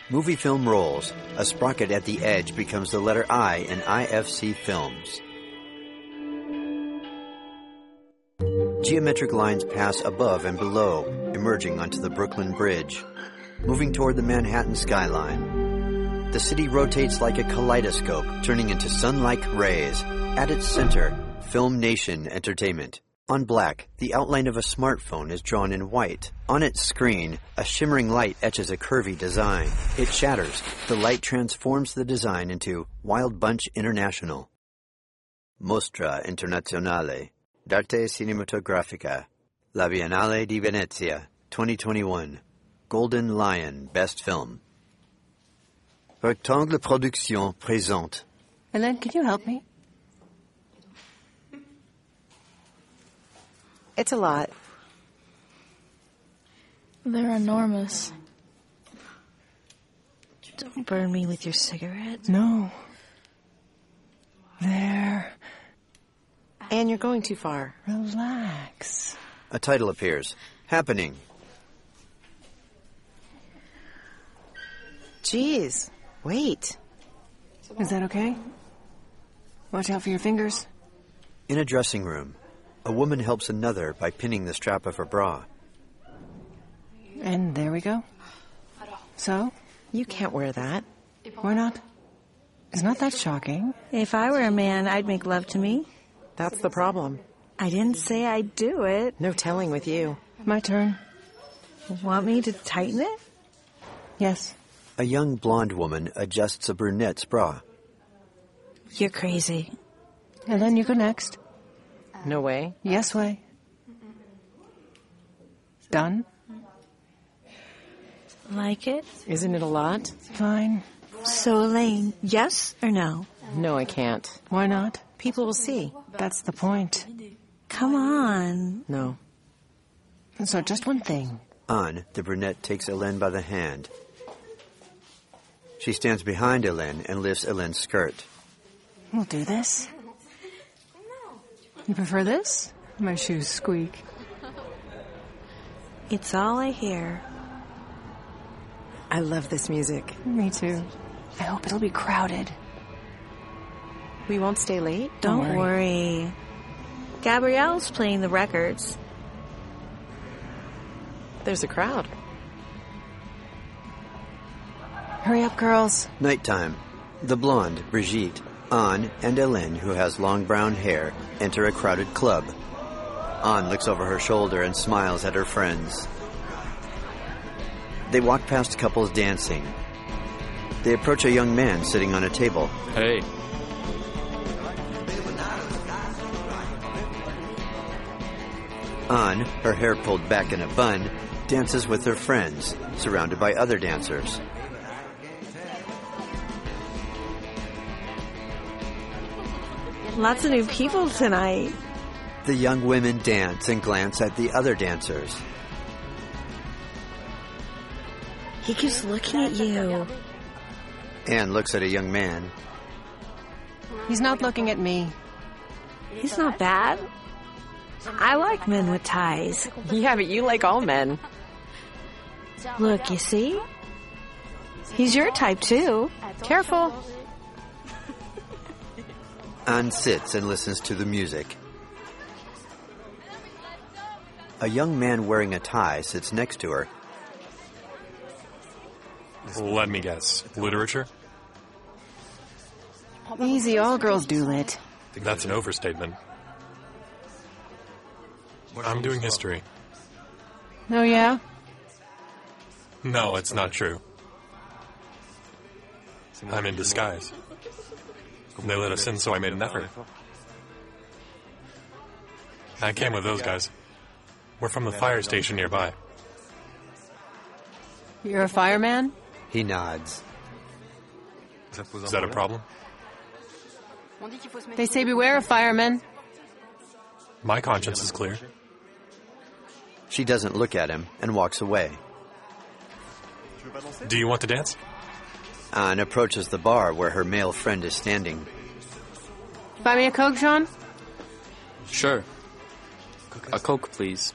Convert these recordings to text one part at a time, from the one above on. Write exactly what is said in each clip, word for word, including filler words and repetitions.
Movie film rolls. A sprocket at the edge becomes the letter I in I F C Films. Geometric lines pass above and below, emerging onto the Brooklyn Bridge, moving toward the Manhattan skyline. The city rotates like a kaleidoscope, turning into sun-like rays. At its center, Film Nation Entertainment. On black, the outline of a smartphone is drawn in white. On its screen, a shimmering light etches a curvy design. It shatters. The light transforms the design into Wild Bunch International. Mostra Internazionale d'Arte Cinematografica, La Biennale di Venezia, twenty twenty-one. Golden Lion, Best Film. Rectangle Production présente. Hélène, can you help me? It's a lot. They're enormous. Don't burn me with your cigarette. No. There. Anne, you're going too far. Relax. A title appears. Happening. Jeez. Wait. Is that okay? Watch out for your fingers. In a dressing room, a woman helps another by pinning the strap of her bra. And there we go. So? You can't wear that. Why not? It's not that shocking. If I were a man, I'd make love to me. That's the problem. I didn't say I'd do it. No telling with you. My turn. Want me to tighten it? Yes. A young blonde woman adjusts a brunette's bra. You're crazy. And then you go next. No way. Yes way. Done? Like it? Isn't it a lot? Fine. So, Elaine, yes or no? No, I can't. Why not? People will see. That's the point. Come on. No. So just one thing. Anne, the brunette, takes Hélène by the hand. She stands behind Hélène and lifts Hélène's skirt. We'll do this. You prefer this? My shoes squeak. It's all I hear. I love this music. Me too. I hope it'll be crowded. We won't stay late? Don't, Don't worry. worry. Gabrielle's playing the records. There's a crowd. Hurry up, girls. Nighttime. The blonde, Brigitte, Anne, and Hélène, who has long brown hair, enter a crowded club. Anne looks over her shoulder and smiles at her friends. They walk past couples dancing. They approach a young man sitting on a table. Hey. Anne, her hair pulled back in a bun, dances with her friends, surrounded by other dancers. Lots of new people tonight. The young women dance and glance at the other dancers. He keeps looking at you. Anne looks at a young man. He's not looking at me. He's not bad. I like men with ties. Yeah, but you like all men. Look, you see? He's your type, too. Careful. Anne sits and listens to the music. A young man wearing a tie sits next to her. Let me guess. Literature? Easy, all girls do lit. That's an overstatement. I'm doing history. Oh, yeah? No, it's not true. I'm in disguise. They let us in, so I made an effort. I came with those guys. We're from the fire station nearby. You're a fireman? He nods. Is that a problem? They say beware of firemen. My conscience is clear. She doesn't look at him and walks away. Do you want to dance? Anne approaches the bar where her male friend is standing. Buy me a Coke, Sean? Sure. A Coke, please.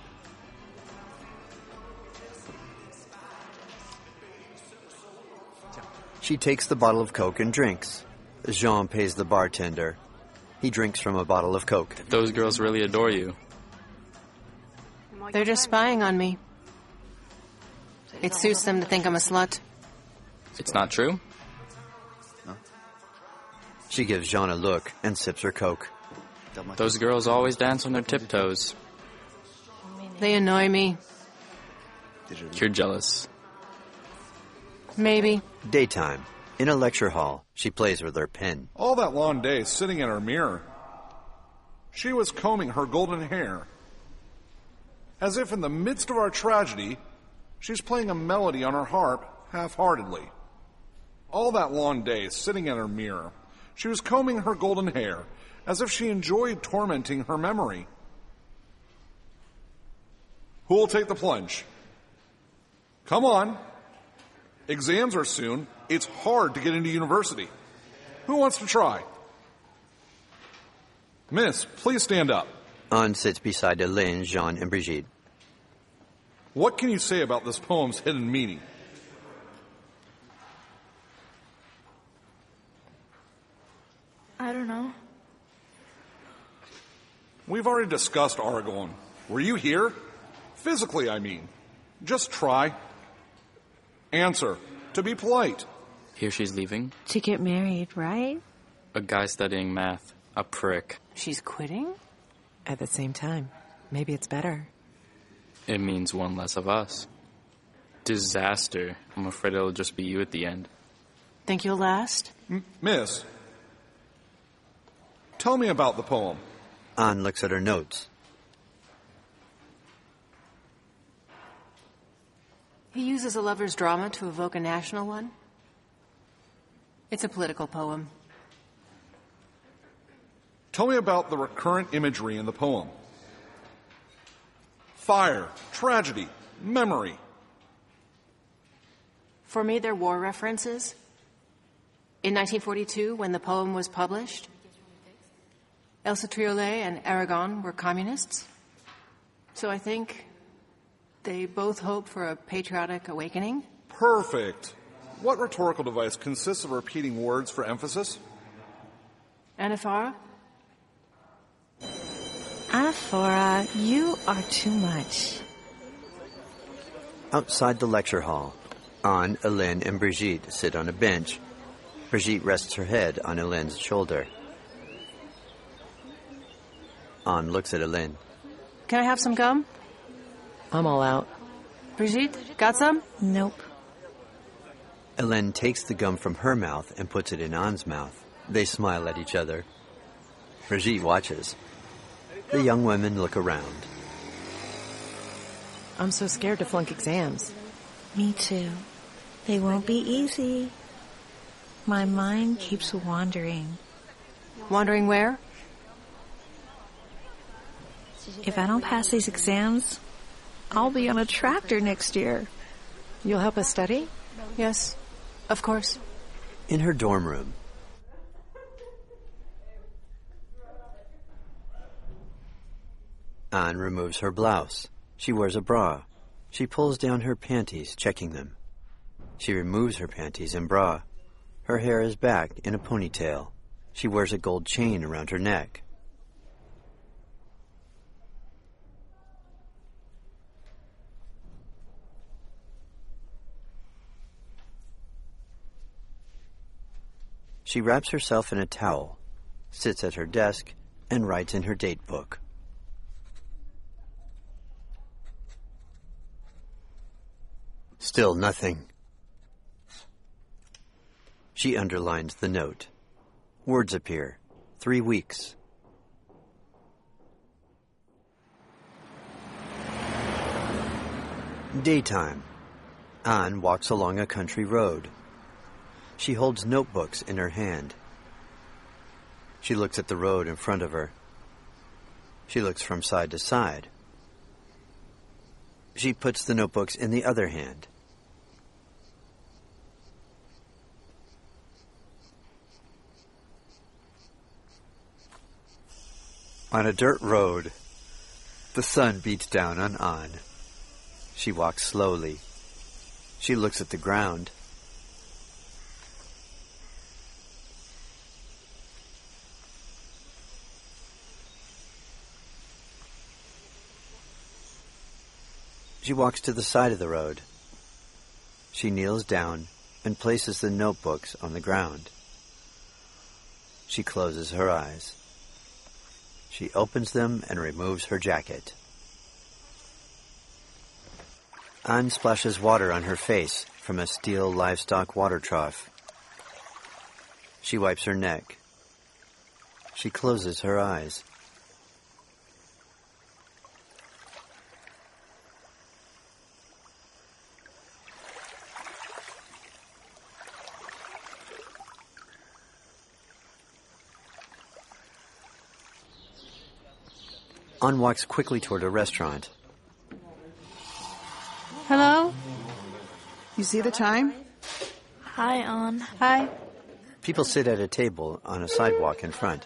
She takes the bottle of Coke and drinks. Jean pays the bartender. He drinks from a bottle of Coke. Those girls really adore you. They're just spying on me. It suits them to think I'm a slut. It's not true? She gives Jean a look and sips her Coke. Those girls always dance on their tiptoes. They annoy me. You're jealous. Maybe. Daytime. In a lecture hall, she plays with her pen. All that long day sitting in her mirror, she was combing her golden hair. As if in the midst of our tragedy, she's playing a melody on her harp half-heartedly. All that long day sitting in her mirror, she was combing her golden hair, as if she enjoyed tormenting her memory. Who will take the plunge? Come on. Exams are soon. It's hard to get into university. Who wants to try? Miss, please stand up. Anne sits beside Hélène, Jean, and Brigitte. What can you say about this poem's hidden meaning? I don't know. We've already discussed Argonne. Were you here? Physically, I mean. Just try. Answer. To be polite. Here she's leaving. To get married, right? A guy studying math. A prick. She's quitting? At the same time, maybe it's better. It means one less of us. Disaster. I'm afraid it'll just be you at the end. Think you'll last? M- miss, tell me about the poem. Anne looks at her notes. He uses a lover's drama to evoke a national one. It's a political poem. Tell me about the recurrent imagery in the poem. Fire, tragedy, memory. For me, they're war references. In nineteen forty-two, when the poem was published, Elsa Triolet and Aragon were communists. So I think they both hope for a patriotic awakening. Perfect. What rhetorical device consists of repeating words for emphasis? Anaphora? Anaphora, you are too much. Outside the lecture hall, Anne, Hélène, and Brigitte sit on a bench. Brigitte rests her head on Hélène's shoulder. Anne looks at Hélène. Can I have some gum? I'm all out. Brigitte, got some? Nope. Hélène takes the gum from her mouth and puts it in Anne's mouth. They smile at each other. Brigitte watches. The young women look around. I'm so scared to flunk exams. Me too. They won't be easy. My mind keeps wandering. Wandering where? If I don't pass these exams, I'll be on a tractor next year. You'll help us study? Yes, of course. In her dorm room, Anne removes her blouse. She wears a bra. She pulls down her panties, checking them. She removes her panties and bra. Her hair is back in a ponytail. She wears a gold chain around her neck. She wraps herself in a towel, sits at her desk, and writes in her date book. Still nothing. She underlines the note. Words appear. Three weeks. Daytime. Anne walks along a country road. She holds notebooks in her hand. She looks at the road in front of her. She looks from side to side. She puts the notebooks in the other hand. On a dirt road, the sun beats down on Anne. She walks slowly. She looks at the ground. She walks to the side of the road. She kneels down and places the notebooks on the ground. She closes her eyes. She opens them and removes her jacket. Anne splashes water on her face from a steel livestock water trough. She wipes her neck. She closes her eyes. Anne walks quickly toward a restaurant. Hello? You see the time? Hi, Anne. Hi. People sit at a table on a sidewalk in front.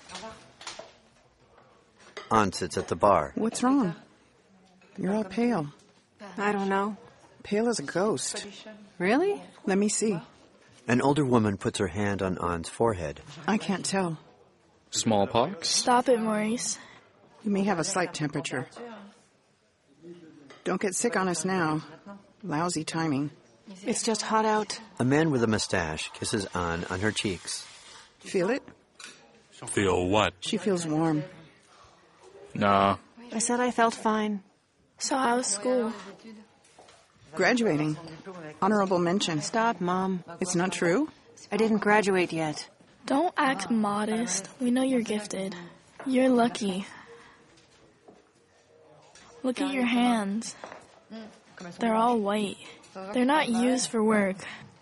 Anne sits at the bar. What's wrong? You're all pale. I don't know. Pale as a ghost. Really? Let me see. An older woman puts her hand on Anne's forehead. I can't tell. Smallpox? Stop it, Maurice. You may have a slight temperature. Don't get sick on us now. Lousy timing. It's just hot out. A man with a mustache kisses Anne on her cheeks. Feel it? Feel what? She feels warm. Nah. I said I felt fine. So how's school? Graduating. Honorable mention. Stop, Mom. It's not true? I didn't graduate yet. Don't act modest. We know you're gifted. You're lucky. Look at your hands. They're all white. They're not used for work.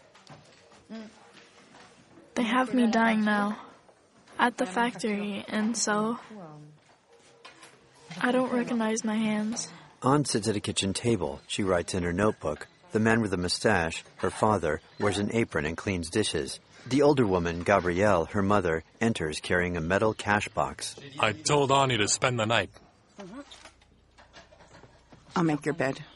They have me dying now. At the factory, and so... I don't recognize my hands. Anne sits at a kitchen table. She writes in her notebook. The man with the mustache, her father, wears an apron and cleans dishes. The older woman, Gabrielle, her mother, enters carrying a metal cash box. I told Ani to spend the night. I'll make your bed.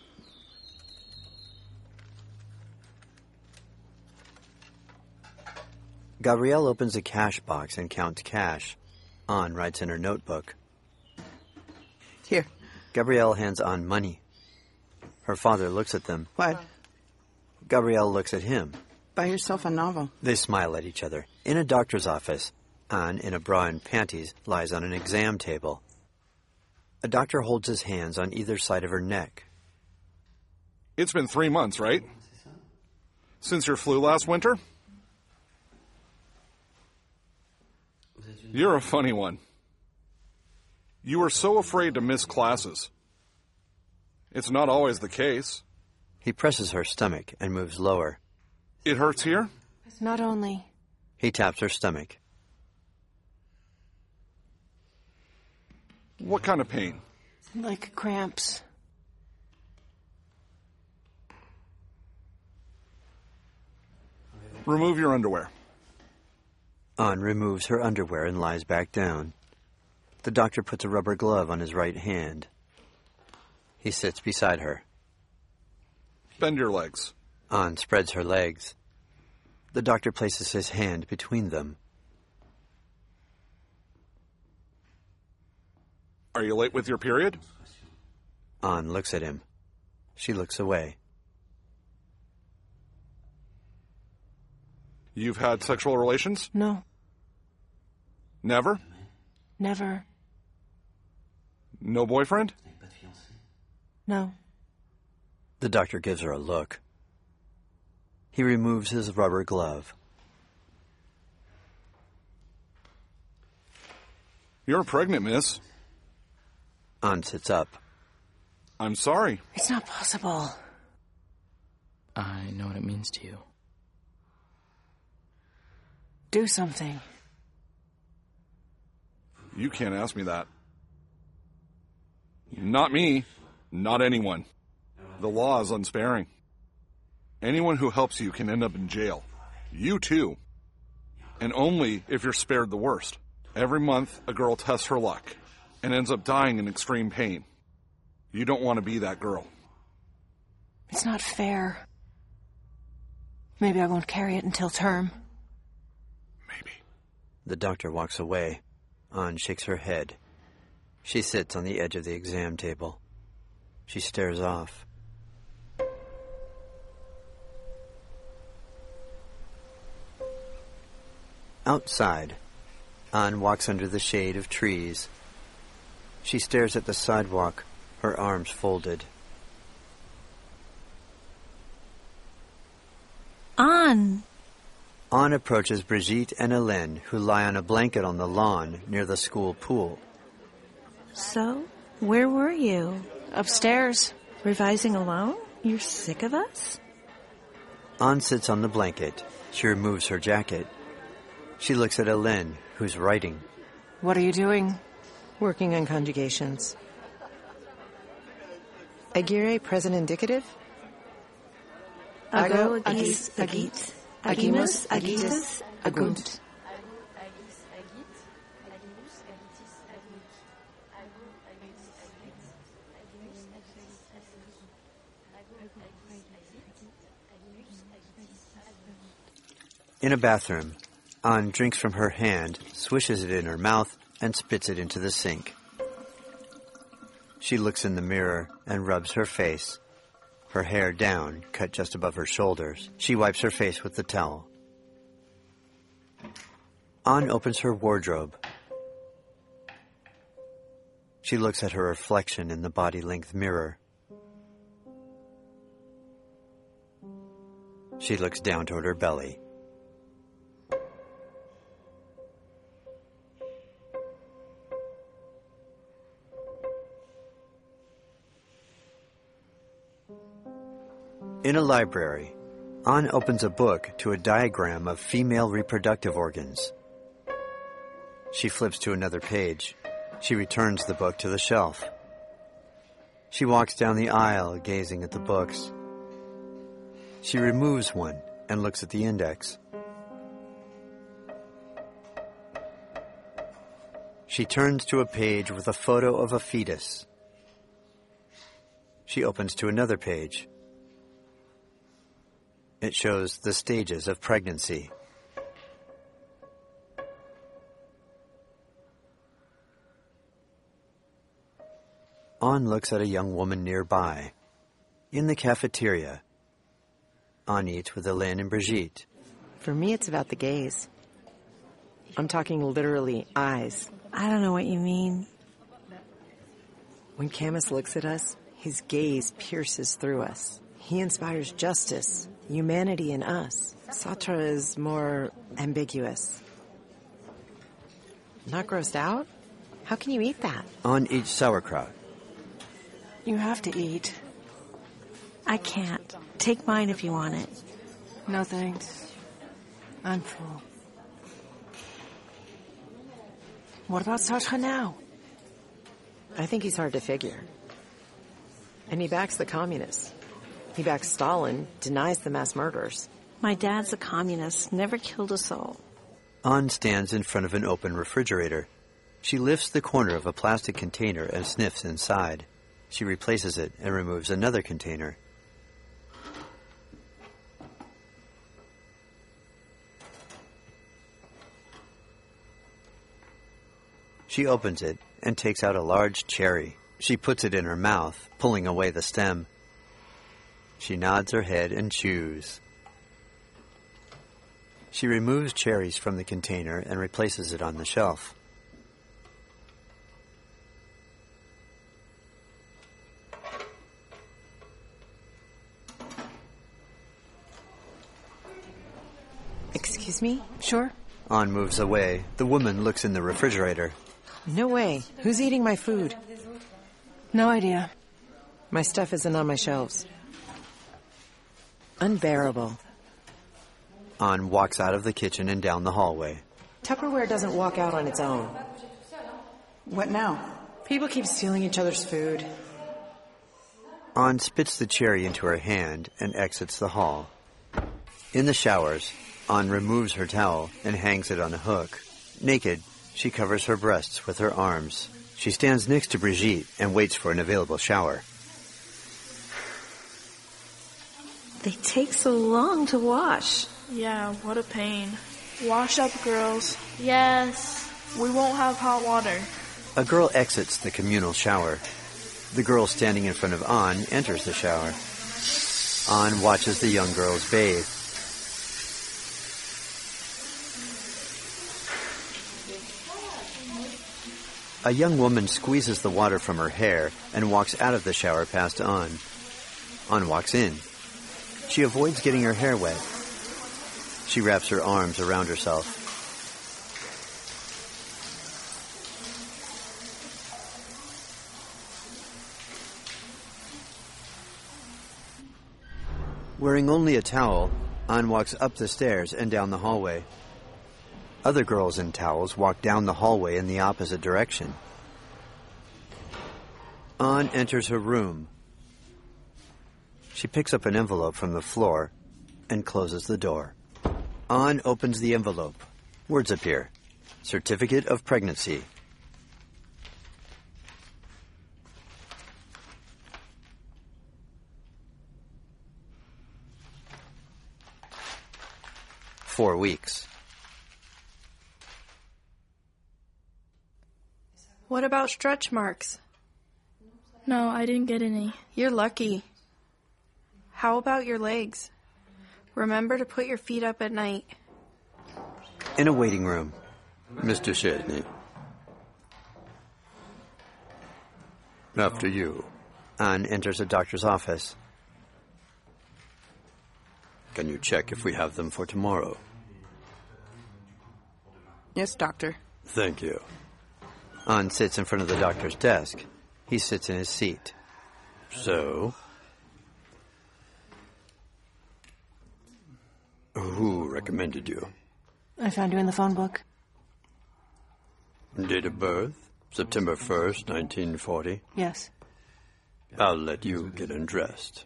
Gabrielle opens a cash box and counts cash. Anne writes in her notebook. Here. Gabrielle hands Anne money. Her father looks at them. What? Gabrielle looks at him. Buy yourself a novel. They smile at each other. In a doctor's office, Anne, in a bra and panties, lies on an exam table. A doctor holds his hands on either side of her neck. It's been three months, right? Since your flu last winter? You're a funny one. You were so afraid to miss classes. It's not always the case. He presses her stomach and moves lower. It hurts here? Not only. He taps her stomach. What kind of pain? Like cramps. Remove your underwear. Anne removes her underwear and lies back down. The doctor puts a rubber glove on his right hand. He sits beside her. Bend your legs. Anne spreads her legs. The doctor places his hand between them. Are you late with your period? Anne looks at him. She looks away. You've had sexual relations? No. Never? Never. No boyfriend? No. The doctor gives her a look. He removes his rubber glove. You're pregnant, miss. Anne sits up. I'm sorry. It's not possible. I know what it means to you. Do something. You can't ask me that. Not me. Not anyone. The law is unsparing. Anyone who helps you can end up in jail. You too. And only if you're spared the worst. Every month, a girl tests her luck and ends up dying in extreme pain. You don't want to be that girl. It's not fair. Maybe I won't carry it until term. Maybe. The doctor walks away. Anne shakes her head. She sits on the edge of the exam table. She stares off. Outside, An walks under the shade of trees. She stares at the sidewalk, her arms folded. An! An approaches Brigitte and Hélène, who lie on a blanket on the lawn near the school pool. So, where were you? Upstairs. Revising alone? You're sick of us? An sits on the blanket. She removes her jacket. She looks at Hélène, who's writing. What are you doing? Working on conjugations. Agire present indicative? Ago, agis, agit, agimus, agitus, agunt. In a bathroom, An drinks from her hand, swishes it in her mouth, and spits it into the sink. She looks in the mirror and rubs her face. Her hair down, cut just above her shoulders. She wipes her face with the towel. An opens her wardrobe. She looks at her reflection in the body-length mirror. She looks down toward her belly. In a library, An opens a book to a diagram of female reproductive organs. She flips to another page. She returns the book to the shelf. She walks down the aisle, gazing at the books. She removes one and looks at the index. She turns to a page with a photo of a fetus. She opens to another page. It shows the stages of pregnancy. An looks at a young woman nearby. In the cafeteria, An eats with Hélène and Brigitte. For me, it's about the gaze. I'm talking literally eyes. I don't know what you mean. When Camus looks at us, his gaze pierces through us. He inspires justice, humanity in us. Sartre is more ambiguous. Not grossed out? How can you eat that? An eats sauerkraut. You have to eat. I can't. Take mine if you want it. No thanks. I'm full. What about Sartre now? I think he's hard to figure. And he backs the communists. He backs Stalin, denies the mass murders. My dad's a communist, never killed a soul. An stands in front of an open refrigerator. She lifts the corner of a plastic container and sniffs inside. She replaces it and removes another container. She opens it and takes out a large cherry. She puts it in her mouth, pulling away the stem. She nods her head and chews. She removes cherries from the container and replaces it on the shelf. Excuse me? Sure. An moves away. The woman looks in the refrigerator. No way. Who's eating my food? No idea. My stuff isn't on my shelves. Unbearable. An walks out of the kitchen and down the hallway. Tupperware doesn't walk out on its own. What now? People keep stealing each other's food. An spits the cherry into her hand and exits the hall. In the showers, An removes her towel and hangs it on a hook. Naked, she covers her breasts with her arms. She stands next to Brigitte and waits for an available shower. They take so long to wash. Yeah, what a pain. Wash up, girls. Yes. We won't have hot water. A girl exits the communal shower. The girl standing in front of An enters the shower. An watches the young girls bathe. A young woman squeezes the water from her hair and walks out of the shower past An. An walks in. She avoids getting her hair wet. She wraps her arms around herself. Wearing only a towel, An walks up the stairs and down the hallway. Other girls in towels walk down the hallway in the opposite direction. An enters her room. She picks up an envelope from the floor and closes the door. An opens the envelope. Words appear. Certificate of pregnancy. Four weeks. What about stretch marks? No, I didn't get any. You're lucky. How about your legs? Remember to put your feet up at night. In a waiting room. Mister Chesney. After you. An enters a doctor's office. Can you check if we have them for tomorrow? Yes, doctor. Thank you. An sits in front of the doctor's desk. He sits in his seat. So? Who recommended you? I found you in the phone book. Date of birth? September first, nineteen forty? Yes. I'll let you get undressed.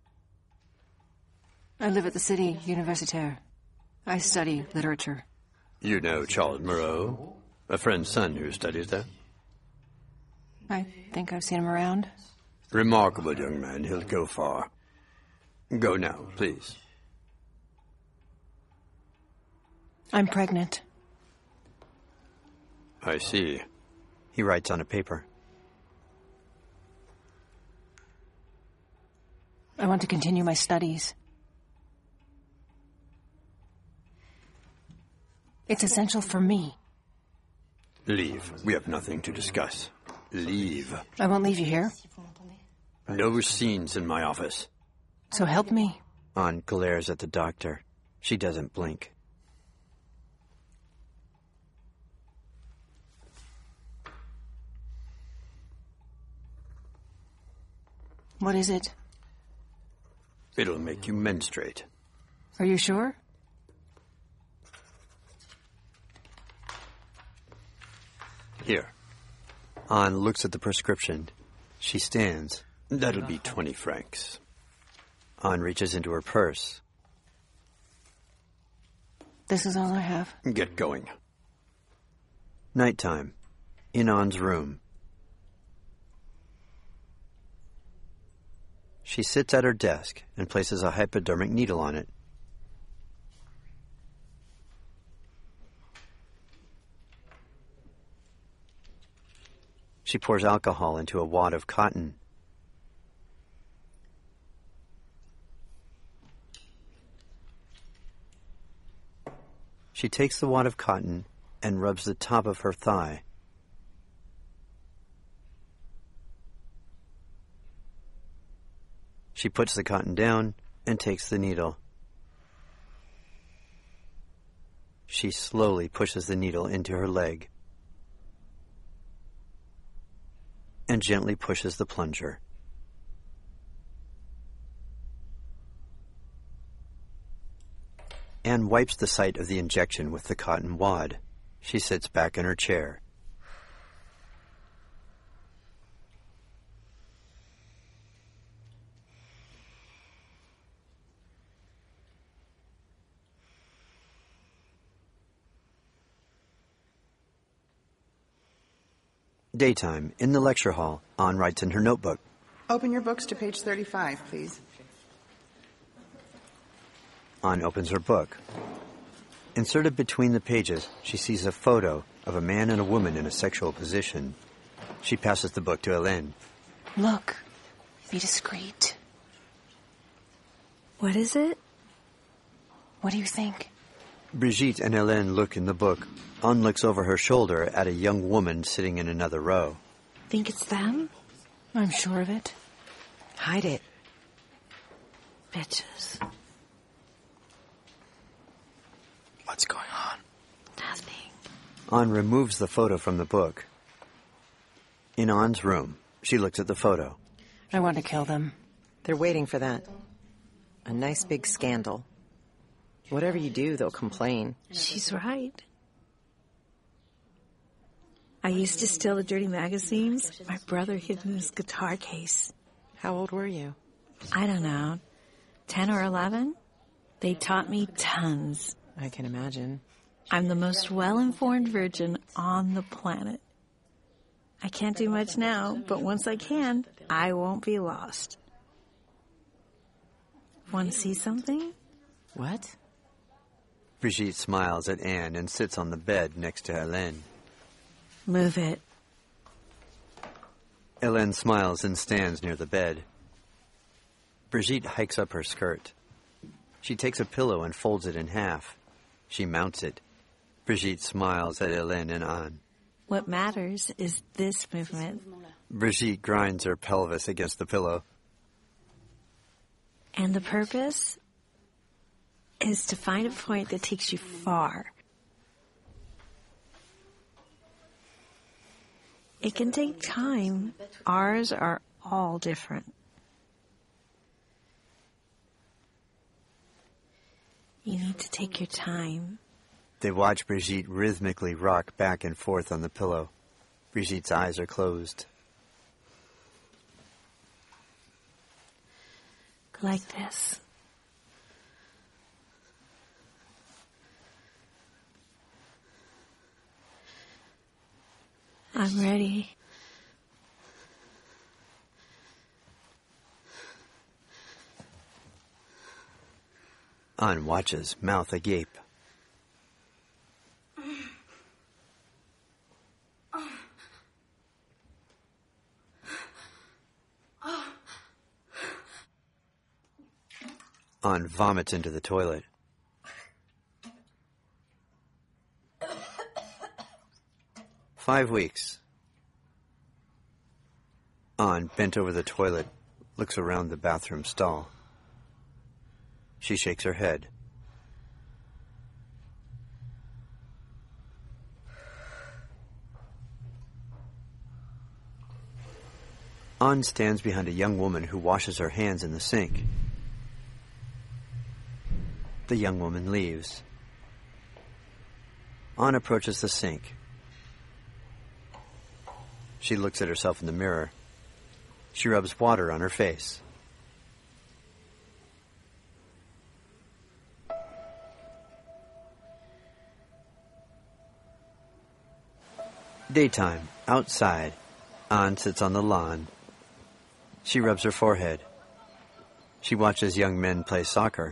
I live at the City Universitaire. I study literature. You know Charles Moreau? A friend's son who studies there? I think I've seen him around. Remarkable young man. He'll go far. Go now, please. I'm pregnant. I see. He writes on a paper. I want to continue my studies. It's essential for me. Leave. We have nothing to discuss. Leave. I won't leave you here. No scenes in my office. So help me. An glares at the doctor. She doesn't blink. What is it? It'll make you menstruate. Are you sure? Here. An looks at the prescription. She stands. That'll be twenty francs. An reaches into her purse. This is all I have. Get going. Nighttime. In An's room. She sits at her desk and places a hypodermic needle on it. She pours alcohol into a wad of cotton. She takes the wad of cotton and rubs the top of her thigh. She puts the cotton down and takes the needle. She slowly pushes the needle into her leg and gently pushes the plunger. Anne wipes the site of the injection with the cotton wad. She sits back in her chair. Daytime, in the lecture hall, Anne writes in her notebook. Open your books to page thirty-five, please. Anne opens her book. Inserted between the pages, she sees a photo of a man and a woman in a sexual position. She passes the book to Hélène. Look. Be discreet. What is it? What do you think? Brigitte and Hélène look in the book. Anne looks over her shoulder at a young woman sitting in another row. Think it's them? I'm sure of it. Hide it. Bitches. What's going on? Nothing. Anne removes the photo from the book. In Anne's room, she looks at the photo. I want to kill them. They're waiting for that. A nice big scandal. Whatever you do, they'll complain. She's right. I used to steal the dirty magazines my brother hid in his guitar case. How old were you? I don't know, ten or eleven? They taught me tons. I can imagine. I'm the most well-informed virgin on the planet. I can't do much now, but once I can, I won't be lost. Want to see something? What? Brigitte smiles at Anne and sits on the bed next to Hélène. Move it. Hélène smiles and stands near the bed. Brigitte hikes up her skirt. She takes a pillow and folds it in half. She mounts it. Brigitte smiles at Hélène and Anne. What matters is this movement. Brigitte grinds her pelvis against the pillow. And the purpose is to find a point that takes you far. It can take time. Ours are all different. You need to take your time. They watch Brigitte rhythmically rock back and forth on the pillow. Brigitte's eyes are closed. Like this. I'm ready. Anne watches, mouth agape. Anne vomits into the toilet. Five weeks. Anne, bent over the toilet, looks around the bathroom stall. She shakes her head. Anne stands behind a young woman who washes her hands in the sink. The young woman leaves. Anne approaches the sink. She looks at herself in the mirror. She rubs water on her face. Daytime, outside. Anne sits on the lawn. She rubs her forehead. She watches young men play soccer.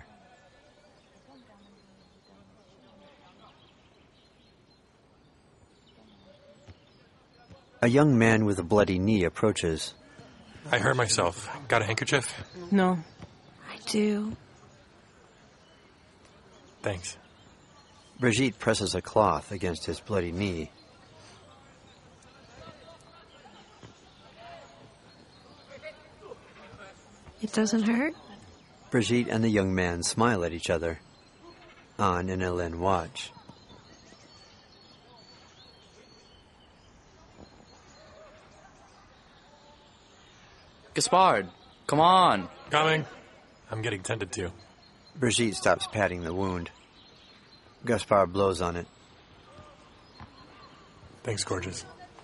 A young man with a bloody knee approaches. I hurt myself. Got a handkerchief? No. I do. Thanks. Brigitte presses a cloth against his bloody knee. It doesn't hurt? Brigitte and the young man smile at each other. Anne and Hélène watch. Gaspard, come on. Coming. I'm getting tended to. Brigitte stops patting the wound. Gaspard blows on it. Thanks, gorgeous.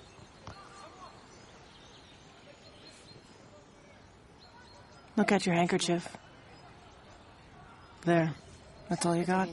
Look at your handkerchief. There. That's all you got?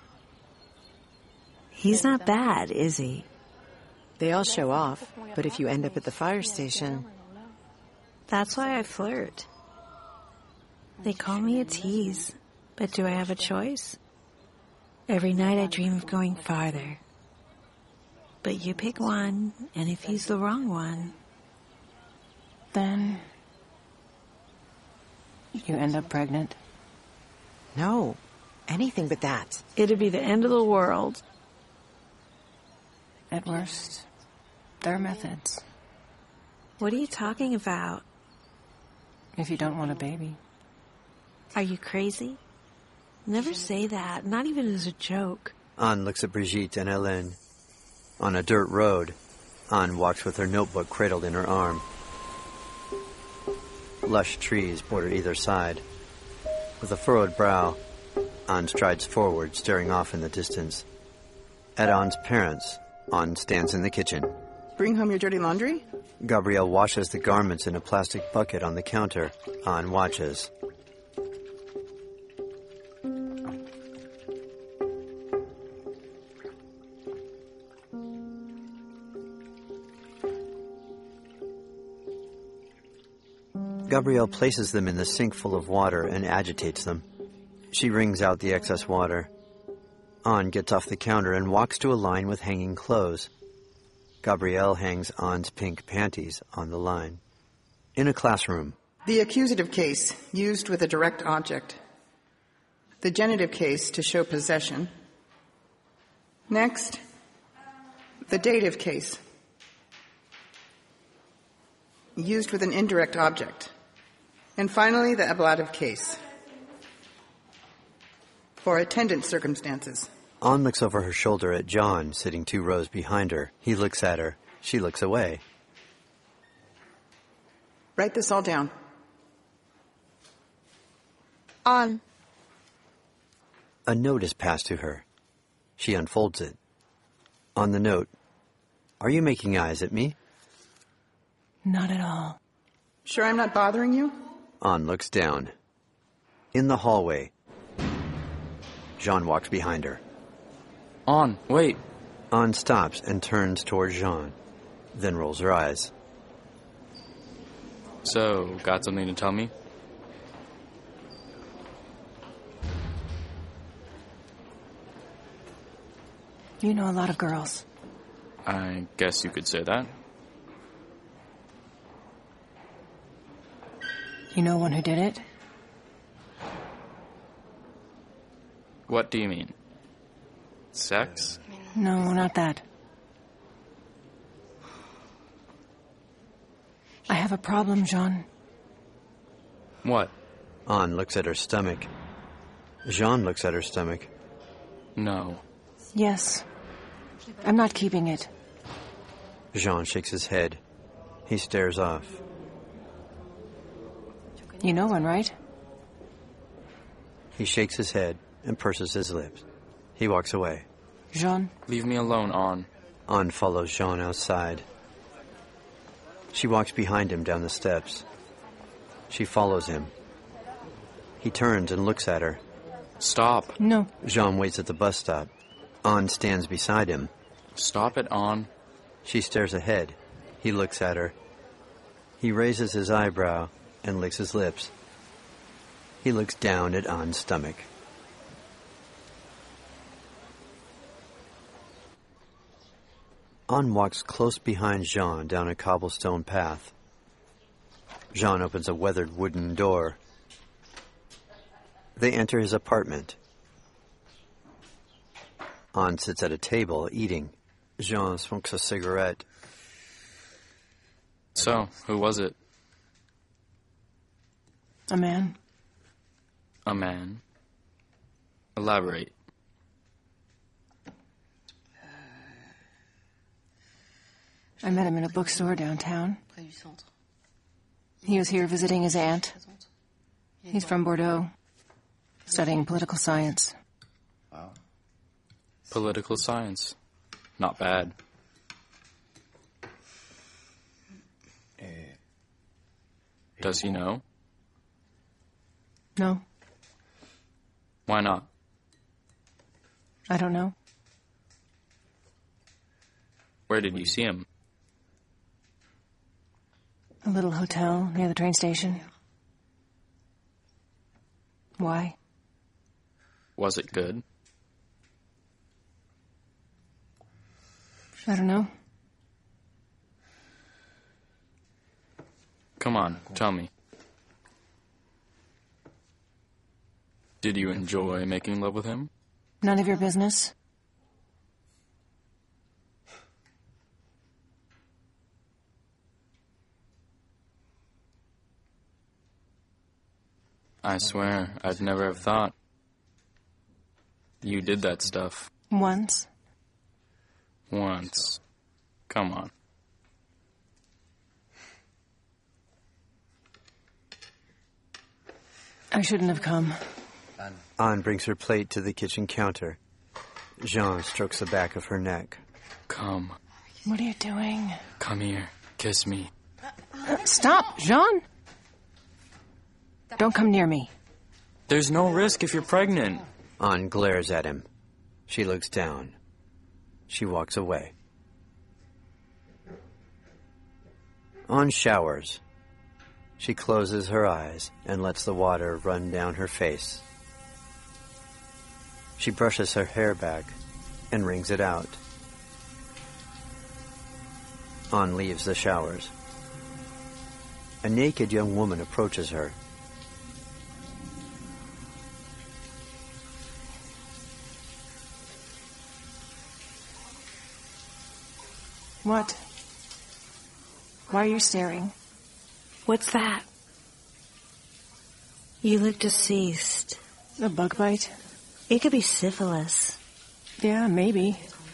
He's not bad, is he? They all show off, but if you end up at the fire station... That's why I flirt. They call me a tease, but do I have a choice? Every night I dream of going farther. But you pick one, and if he's the wrong one... Then... you end up pregnant. No. Anything but that. It'd be the end of the world. At worst, there are methods. What are you talking about? If you don't want a baby. Are you crazy? Never say that, not even as a joke. Anne looks at Brigitte and Hélène. On a dirt road, Anne walks with her notebook cradled in her arm. Lush trees border either side. With a furrowed brow, Anne strides forward, staring off in the distance. At Anne's parents', Anne stands in the kitchen. Bring home your dirty laundry? Gabrielle washes the garments in a plastic bucket on the counter. Anne watches. Gabrielle places them in the sink full of water and agitates them. She wrings out the excess water. Anne gets off the counter and walks to a line with hanging clothes. Gabrielle hangs Anne's pink panties on the line. In a classroom. The accusative case, used with a direct object. The genitive case to show possession. Next, the dative case, used with an indirect object. And finally, the ablative case, for attendant circumstances. Anne looks over her shoulder at John, sitting two rows behind her. He looks at her. She looks away. Write this all down. On. A note is passed to her. She unfolds it. On the note, "Are you making eyes at me?" Not at all. Sure I'm not bothering you? Anne looks down. In the hallway, Jean walks behind her. On, wait. Anne stops and turns toward Jean, then rolls her eyes. So, got something to tell me? You know a lot of girls. I guess you could say that. You know one who did it? What do you mean? Sex? No, not that. I have a problem, Jean. What? Anne looks at her stomach. Jean looks at her stomach. No. Yes. I'm not keeping it. Jean shakes his head. He stares off. You know one, right? He shakes his head and purses his lips. He walks away. Jean? Leave me alone, Anne. Anne follows Jean outside. She walks behind him down the steps. She follows him. He turns and looks at her. Stop. No. Jean waits at the bus stop. Anne stands beside him. Stop it, Anne. She stares ahead. He looks at her. He raises his eyebrow and licks his lips. He looks down at Anne's stomach. Anne walks close behind Jean down a cobblestone path. Jean opens a weathered wooden door. They enter his apartment. Anne sits at a table, eating. Jean smokes a cigarette. So, who was it? A man. A man. Elaborate. I met him in a bookstore downtown. He was here visiting his aunt. He's from Bordeaux, studying political science. Political science. Not bad. Does he know? No, Why not? I don't know. Where did you see him? A little hotel near the train station. Why? Was it good? I don't know. Come on, tell me. Did you enjoy making love with him? None of your business. I swear, I'd never have thought. You did that stuff. Once. Once. Come on. I shouldn't have come. Anne brings her plate to the kitchen counter. Jean strokes the back of her neck. Come. What are you doing? Come here. Kiss me. Stop, Jean! Don't come near me. There's no risk if you're pregnant. Anne glares at him. She looks down. She walks away. Anne showers. She closes her eyes and lets the water run down her face. She brushes her hair back and wrings it out. Anne leaves the showers. A naked young woman approaches her. What? Why are you staring? What's that? You look deceased. A bug bite? It could be syphilis. Yeah, maybe.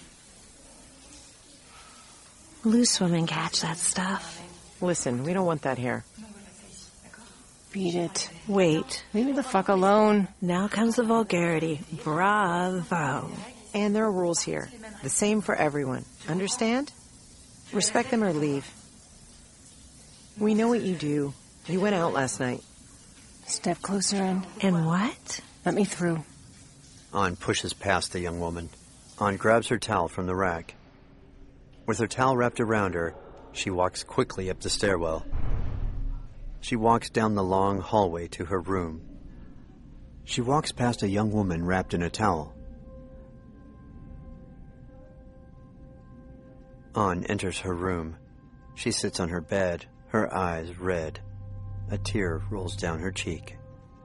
Loose women catch that stuff. Listen, we don't want that here. Beat it. Wait. Leave me the fuck alone. Now comes the vulgarity. Bravo. And there are rules here. The same for everyone. Understand? Respect them or leave. We know what you do. You went out last night. Step closer and... And what? Let me through. Anne pushes past the young woman. Anne grabs her towel from the rack. With her towel wrapped around her, she walks quickly up the stairwell. She walks down the long hallway to her room. She walks past a young woman wrapped in a towel. Anne enters her room. She sits on her bed, her eyes red. A tear rolls down her cheek.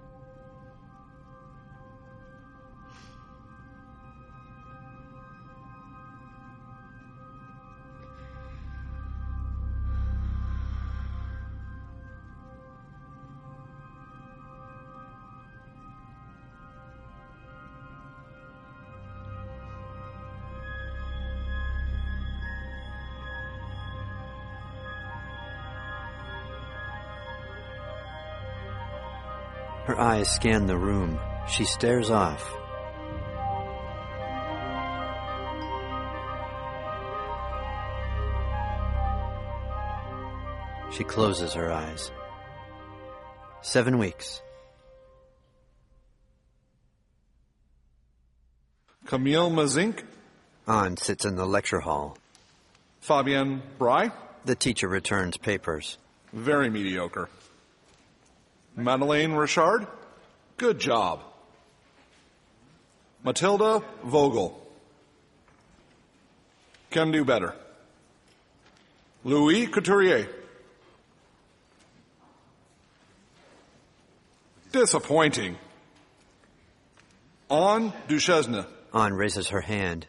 Her eyes scan the room. She stares off. She closes her eyes. Seven weeks. Camille Mazink. Anne sits in the lecture hall. Fabienne Bry. The teacher returns papers. Very mediocre. Madeleine Richard. Good job. Matilda Vogel. Can do better. Louis Couturier. Disappointing. Anne Duchesne. Anne raises her hand.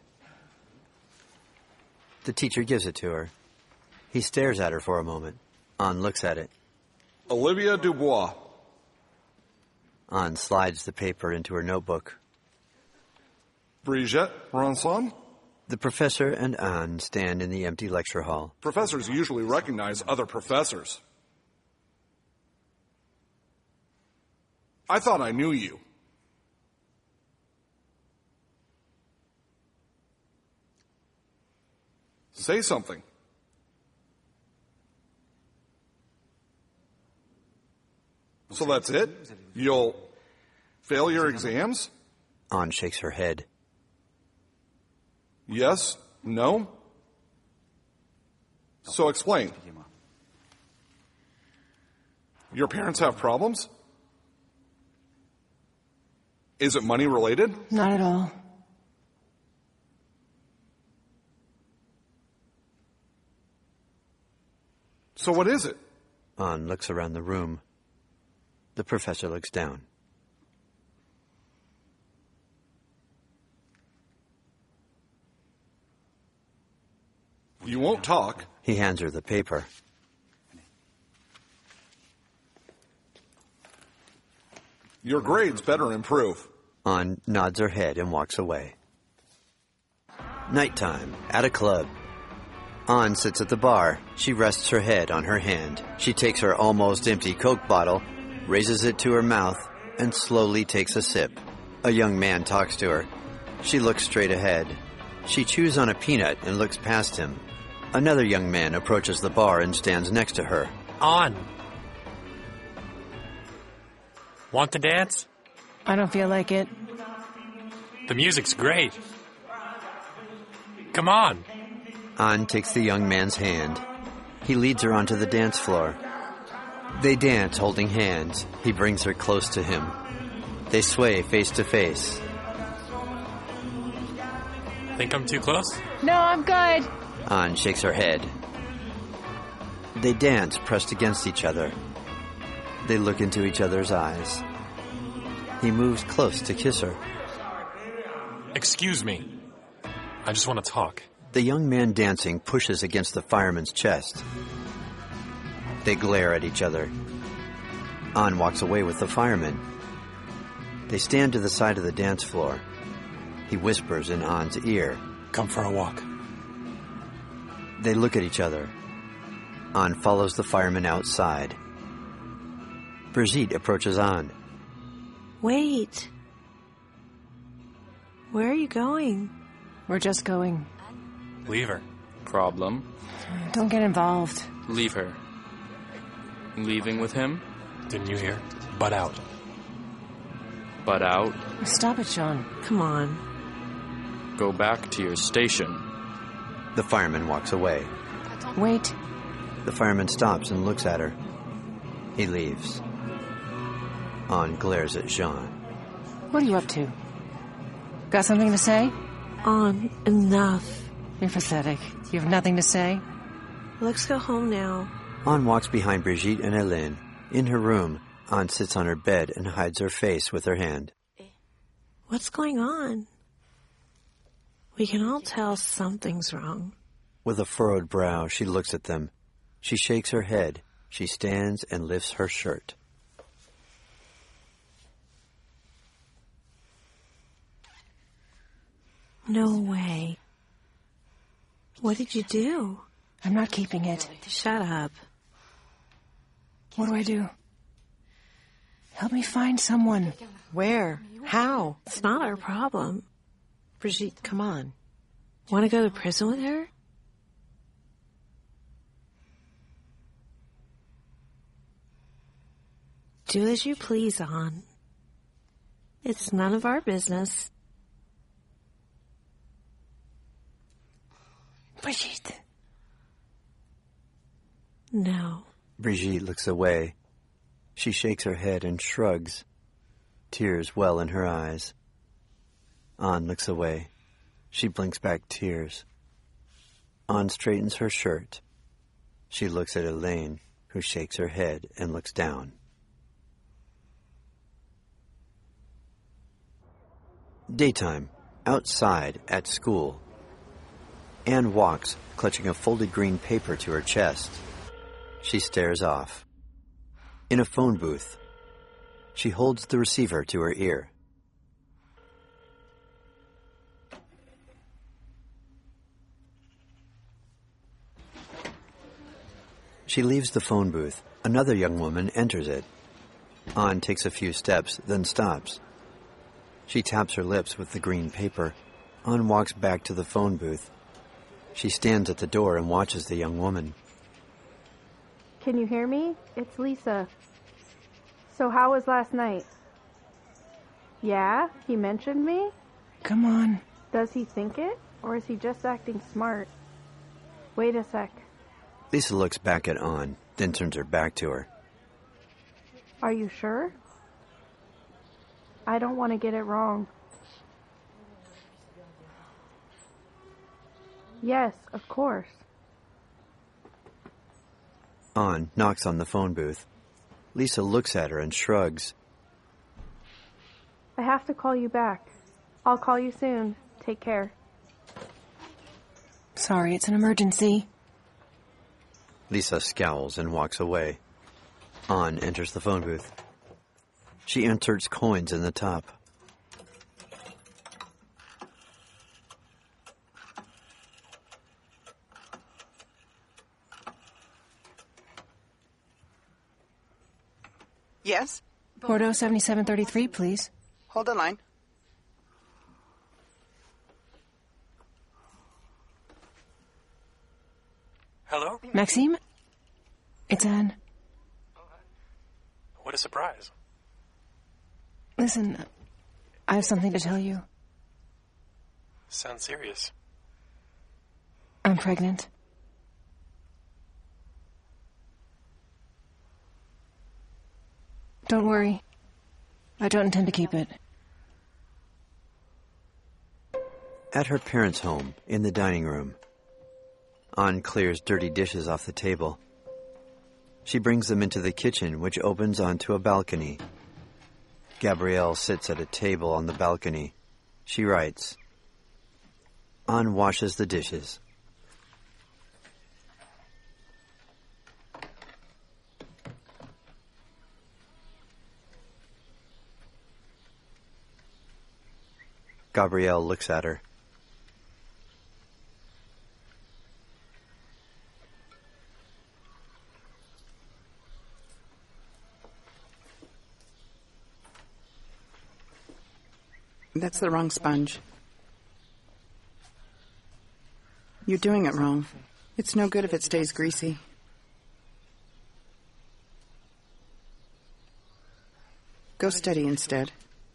The teacher gives it to her. He stares at her for a moment. Anne looks at it. Olivia Dubois. Anne slides the paper into her notebook. Brigitte Ronson. The professor and Anne stand in the empty lecture hall. Professors usually recognize other professors. I thought I knew you. Say something. So that's it? You'll fail your exams? Anne shakes her head. Yes? No? So explain. Your parents have problems? Is it money related? Not at all. So what is it? Anne looks around the room. The professor looks down. You won't talk. He hands her the paper. Your grades better improve. An nods her head and walks away. Nighttime, at a club. An sits at the bar. She rests her head on her hand. She takes her almost empty Coke bottle, raises it to her mouth, and slowly takes a sip. A young man talks to her. She looks straight ahead. She chews on a peanut and looks past him. Another young man approaches the bar and stands next to her. On. Want to dance? I don't feel like it. The music's great. Come on. An takes the young man's hand. He leads her onto the dance floor. They dance holding hands. He brings her close to him. They sway face to face. Think I'm too close? No, I'm good. An shakes her head. They dance pressed against each other. They look into each other's eyes. He moves close to kiss her. Excuse me. I just want to talk. The young man dancing pushes against the fireman's chest. They glare at each other. An walks away with the fireman. They stand to the side of the dance floor. He whispers in An's ear. Come for a walk. They look at each other. An follows the fireman outside. Brigitte approaches An. Wait. Where are you going? We're just going. Leave her. Problem? Don't get involved. Leave her. Leaving with him? Didn't you hear? Butt out. Butt out? Stop it, Sean. Come on. Go back to your station. The fireman walks away. Wait. The fireman stops and looks at her. He leaves. An glares at Jean. What are you up to? Got something to say? On, enough. You're pathetic. You have nothing to say? Let's go home now. An walks behind Brigitte and Hélène. In her room, An sits on her bed and hides her face with her hand. What's going on? We can all tell something's wrong. With a furrowed brow, she looks at them. She shakes her head. She stands and lifts her shirt. No way. What did you do? I'm not keeping it. Shut up. What do I do? Help me find someone. Where? How? It's not our problem. Brigitte, come on. Want to go to prison with her? Do as you please, An. It's none of our business. Brigitte. No. Brigitte looks away. She shakes her head and shrugs. Tears well in her eyes. An looks away. She blinks back tears. An straightens her shirt. She looks at Hélène, who shakes her head and looks down. Daytime, outside, at school. Anne walks, clutching a folded green paper to her chest. She stares off. In a phone booth, she holds the receiver to her ear. She leaves the phone booth. Another young woman enters it. Anne takes a few steps, then stops. She taps her lips with the green paper. Anne walks back to the phone booth. She stands at the door and watches the young woman. Can you hear me? It's Lisa. So how was last night? Yeah? He mentioned me? Come on. Does he think it? Or is he just acting smart? Wait a sec. Lisa looks back at Anne, then turns her back to her. Are you sure? I don't want to get it wrong. Yes, of course. Anne knocks on the phone booth. Lisa looks at her and shrugs. I have to call you back. I'll call you soon. Take care. Sorry. sorry, it's an emergency. Lisa scowls and walks away. An enters the phone booth. She inserts coins in the top. Yes? Porto seventy-seven thirty-three, please. Hold the line. Hello? Maxime? It's Anne. What a surprise. Listen, I have something to tell you. Sounds serious. I'm pregnant. Don't worry. I don't intend to keep it. At her parents' home, in the dining room, An clears dirty dishes off the table. She brings them into the kitchen, which opens onto a balcony. Gabrielle sits at a table on the balcony. She writes. An washes the dishes. Gabrielle looks at her. That's the wrong sponge. You're doing it wrong. It's no good if it stays greasy. Go study instead.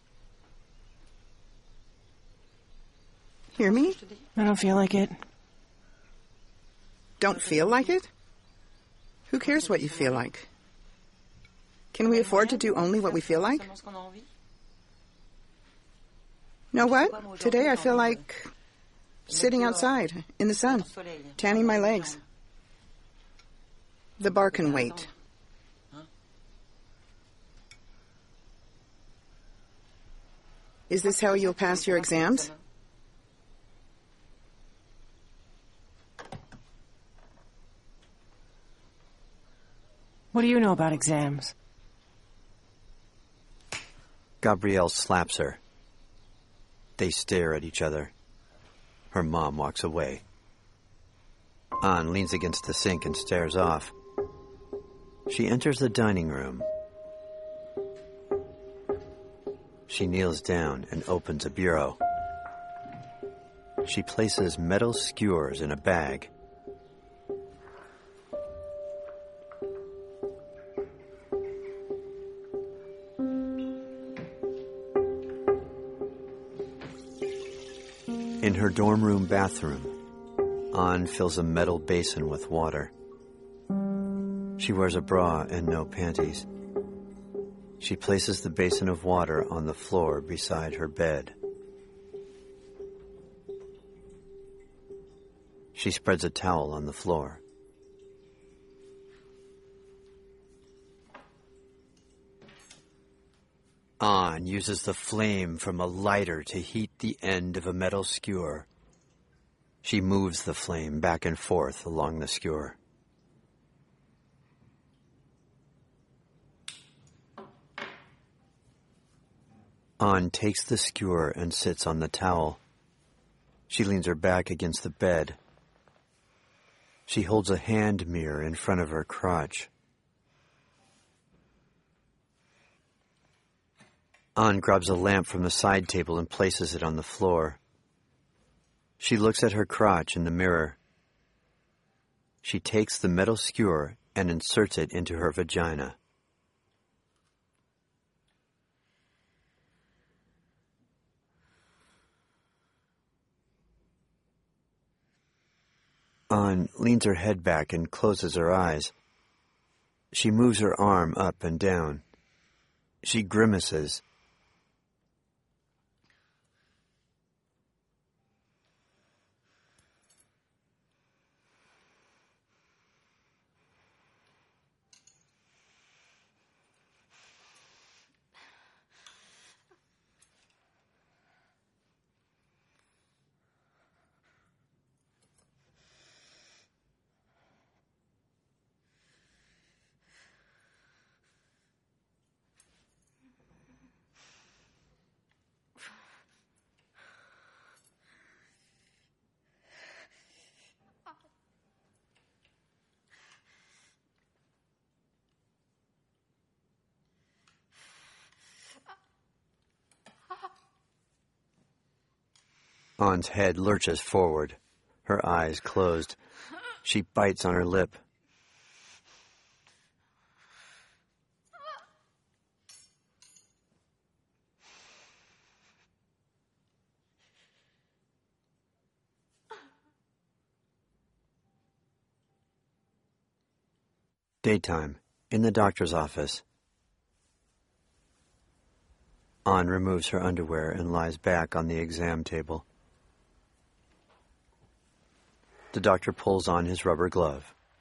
Hear me? I don't feel like it. Don't feel like it? Who cares what you feel like? Can we afford to do only what we feel like? Know what? Today I feel like sitting outside in the sun, tanning my legs. The bar can wait. Is this how you'll pass your exams? What do you know about exams? Gabrielle slaps her. They stare at each other. Her mom walks away. An leans against the sink and stares off. She enters the dining room. She kneels down and opens a bureau. She places metal skewers in a bag. In her dorm room bathroom, An fills a metal basin with water. She wears a bra and no panties. She places the basin of water on the floor beside her bed. She spreads a towel on the floor. An uses the flame from a lighter to heat the end of a metal skewer. She moves the flame back and forth along the skewer. An takes the skewer and sits on the towel. She leans her back against the bed. She holds a hand mirror in front of her crotch. An grabs a lamp from the side table and places it on the floor. She looks at her crotch in the mirror. She takes the metal skewer and inserts it into her vagina. An leans her head back and closes her eyes. She moves her arm up and down. She grimaces. Ann's head lurches forward, her eyes closed. She bites on her lip. Daytime, in the doctor's office. Ann removes her underwear and lies back on the exam table. The doctor pulls on his rubber glove.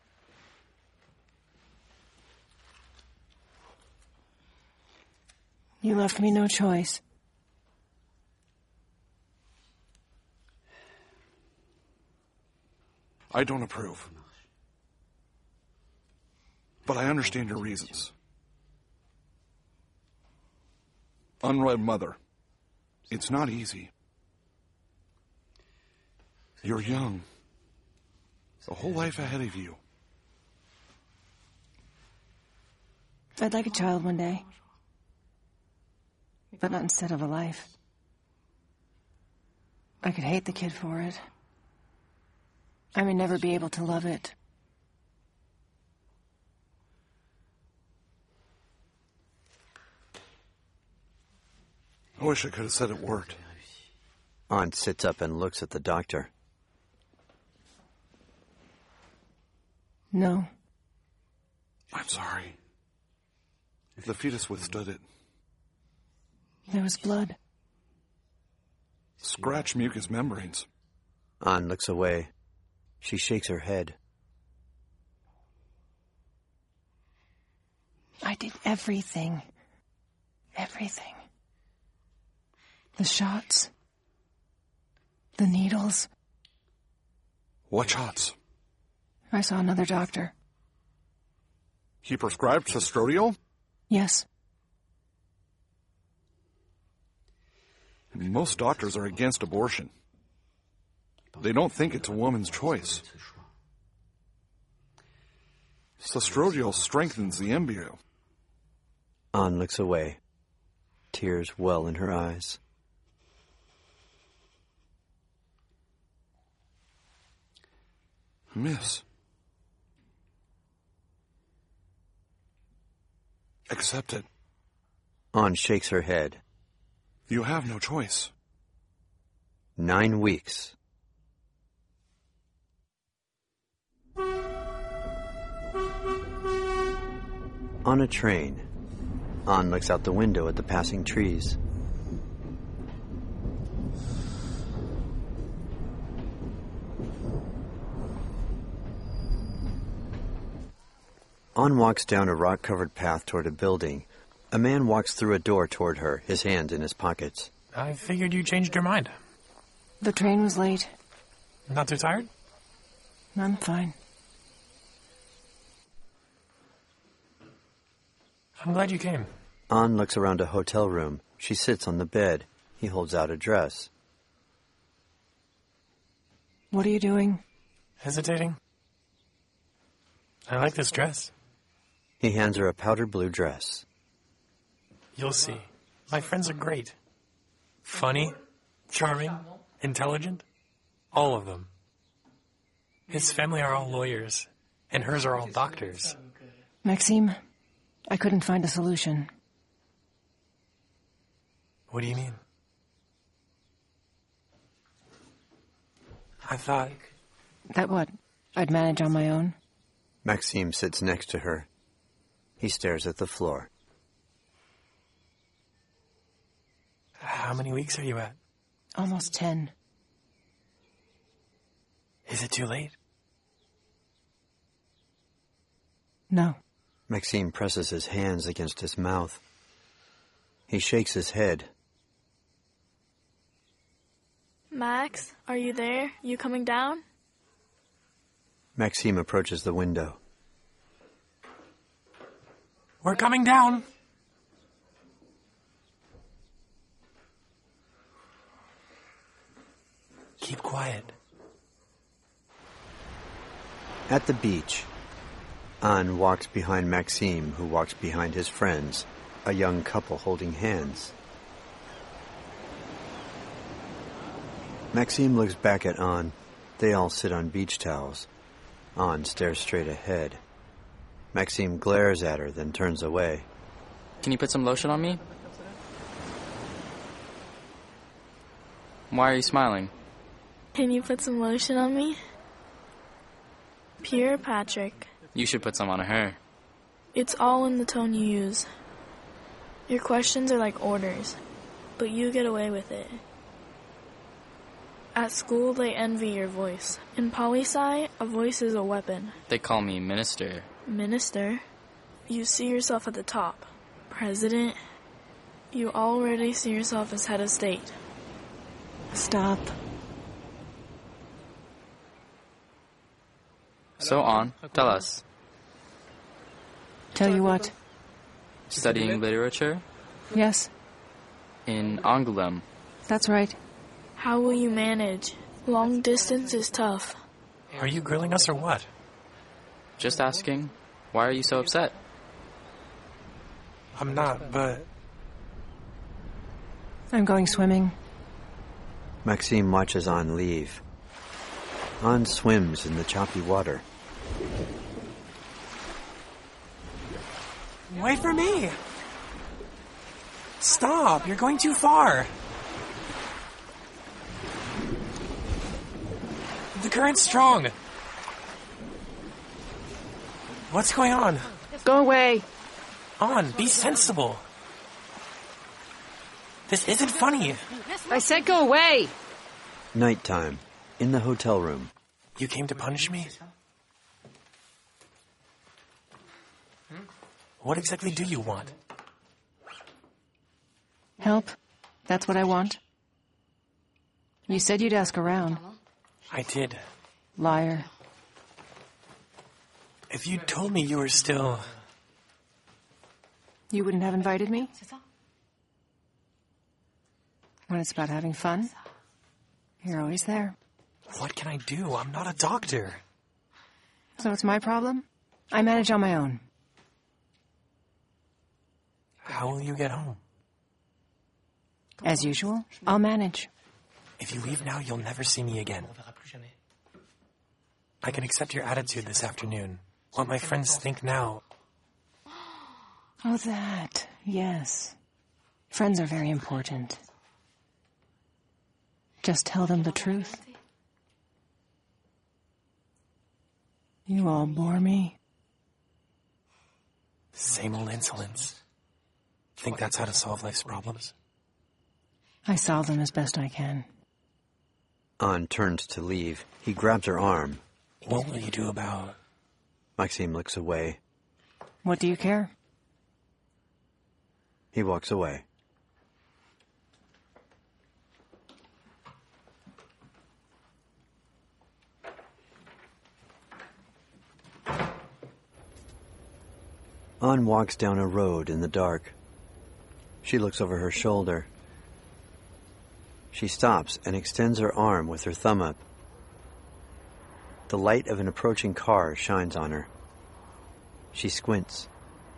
You left me no choice. I don't approve. But I understand your reasons. Unwed mother. It's not easy. You're young. A whole life ahead of you. I'd like a child one day. But not instead of a life. I could hate the kid for it. I may never be able to love it. I wish I could have said it worked. Ann sits up and looks at the doctor. No. I'm sorry. The fetus withstood it. There was blood. Scratch mucous membranes. Ann looks away. She shakes her head. I did everything. Everything. The shots. The needles. What shots? I saw another doctor. He prescribed Testrodiol? Yes. Most doctors are against abortion. They don't think it's a woman's choice. Testrodiol strengthens the embryo. Ann looks away. Tears well in her eyes. Miss. Accept it. Ann shakes her head. You have no choice. Nine weeks. On a train, Ann looks out the window at the passing trees. Ann walks down a rock-covered path toward a building. A man walks through a door toward her, his hands in his pockets. I figured you changed your mind. The train was late. Not too tired? I'm fine. I'm glad you came. Ann looks around a hotel room. She sits on the bed. He holds out a dress. What are you doing? Hesitating? I like this dress. He hands her a powder blue dress. You'll see. My friends are great. Funny, charming, intelligent. All of them. His family are all lawyers, and hers are all doctors. Maxime, I couldn't find a solution. What do you mean? I thought... That what? I'd manage on my own? Maxime sits next to her. He stares at the floor. How many weeks are you at? Almost ten. Is it too late? No. Maxime presses his hands against his mouth. He shakes his head. Max, are you there? You coming down? Maxime approaches the window. We're coming down. Keep quiet. At the beach, Ann walks behind Maxime, who walks behind his friends, a young couple holding hands. Maxime looks back at An. They all sit on beach towels. An stares straight ahead. Maxime glares at her, then turns away. Can you put some lotion on me? Why are you smiling? Can you put some lotion on me? Pierre Patrick. You should put some on her. It's all in the tone you use. Your questions are like orders, but you get away with it. At school, they envy your voice. In poli-sci, a voice is a weapon. They call me minister. Minister? You see yourself at the top. President? You already see yourself as head of state. Stop. So on, tell us. Tell you what? Studying literature? Yes. In Angoulême. That's right. How will you manage? Long distance is tough. Are you grilling us or what? Just asking. Why are you so upset? I'm not, but... I'm going swimming. Maxime watches An leave. An swims in the choppy water. Wait for me! Stop! You're going too far! The current's strong! What's going on? Go away! On, be sensible! This isn't funny! I said go away! Nighttime. In the hotel room. You came to punish me? What exactly do you want? Help. That's what I want. You said you'd ask around. I did. Liar. If you told me you were still... You wouldn't have invited me? When it's about having fun, you're always there. What can I do? I'm not a doctor. So it's my problem? I manage on my own. How will you get home? As usual, I'll manage. If you leave now, you'll never see me again. I can accept your attitude this afternoon. What my friends think now. Oh, that. Yes. Friends are very important. Just tell them the truth. You all bore me. Same old insolence. Think that's how to solve life's problems? I solve them as best I can. An turns to leave. He grabs her arm. What will you do about... Maxime looks away. What do you care? He walks away. An walks down a road in the dark. She looks over her shoulder. She stops and extends her arm with her thumb up. The light of an approaching car shines on her. She squints.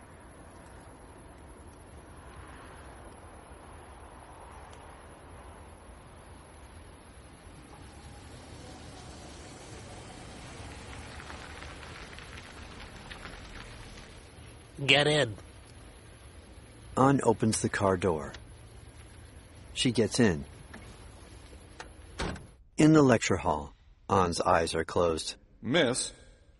Get in. An opens the car door. She gets in. In the lecture hall, An's eyes are closed. Miss?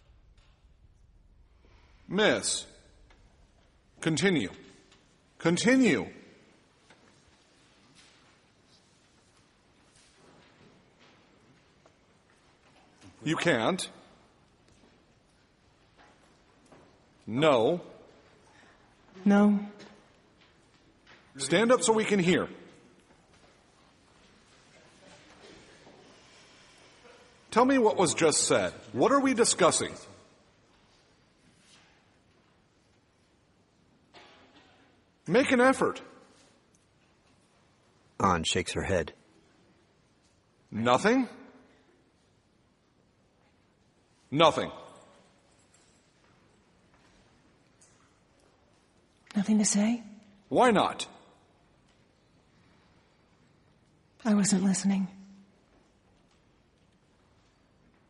Miss? Continue. Continue. You can't. No. No. Stand up so we can hear. Tell me what was just said. What are we discussing? Make an effort. An shakes her head. Nothing? Nothing. Nothing to say? Why not? I wasn't listening.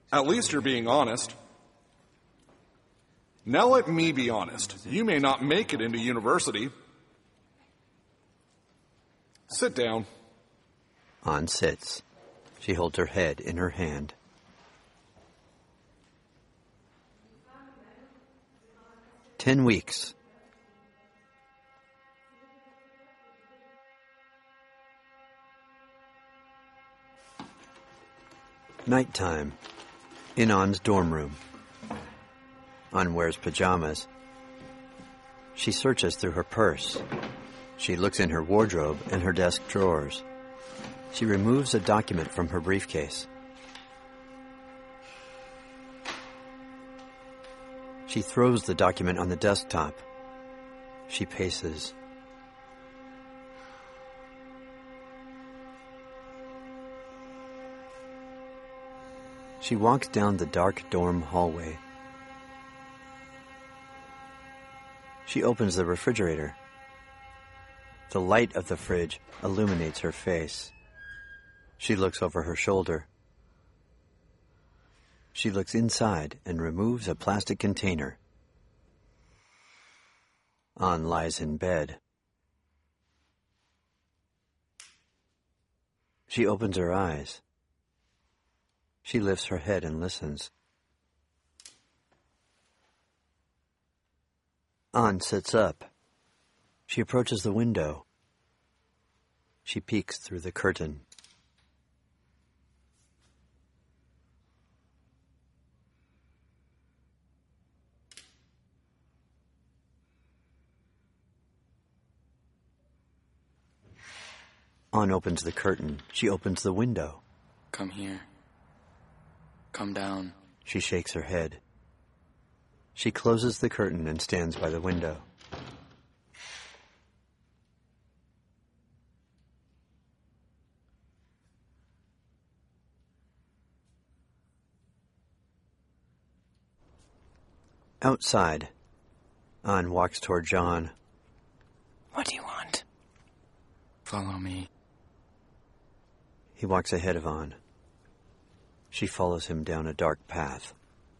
At least you're being honest. Now let me be honest. You may not make it into university. Sit down. An sits. She holds her head in her hand. Ten weeks. Nighttime. In An's dorm room. An wears pajamas. She searches through her purse. She looks in her wardrobe and her desk drawers. She removes a document from her briefcase. She throws the document on the desktop. She paces. She walks down the dark dorm hallway. She opens the refrigerator. The light of the fridge illuminates her face. She looks over her shoulder. She looks inside and removes a plastic container. An lies in bed. She opens her eyes. She lifts her head and listens. An sits up. She approaches the window. She peeks through the curtain. An opens the curtain. She opens the window. Come here. Come down. She shakes her head. She closes the curtain and stands by the window. Outside, An walks toward John. What do you want? Follow me. He walks ahead of An. She follows him down a dark path.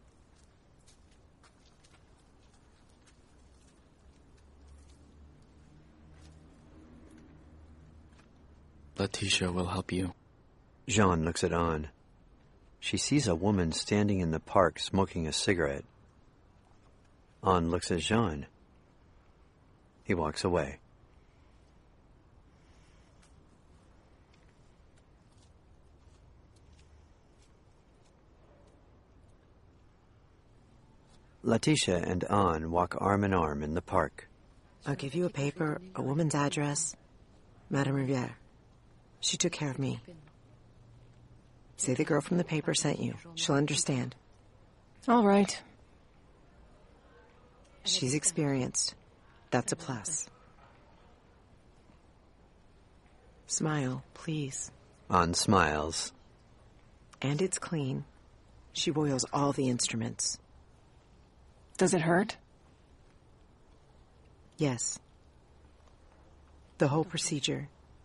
Letitia will help you. Jean looks at An. She sees a woman standing in the park smoking a cigarette. An looks at Jean. He walks away. Letitia and An walk arm in arm in the park. I'll give you a paper, a woman's address. Madame Riviere. She took care of me. Say the girl from the paper sent you. She'll understand. All right. She's experienced. That's a plus. Smile, please. An smiles. And it's clean. She boils all the instruments. Does it hurt? Yes. The whole procedure.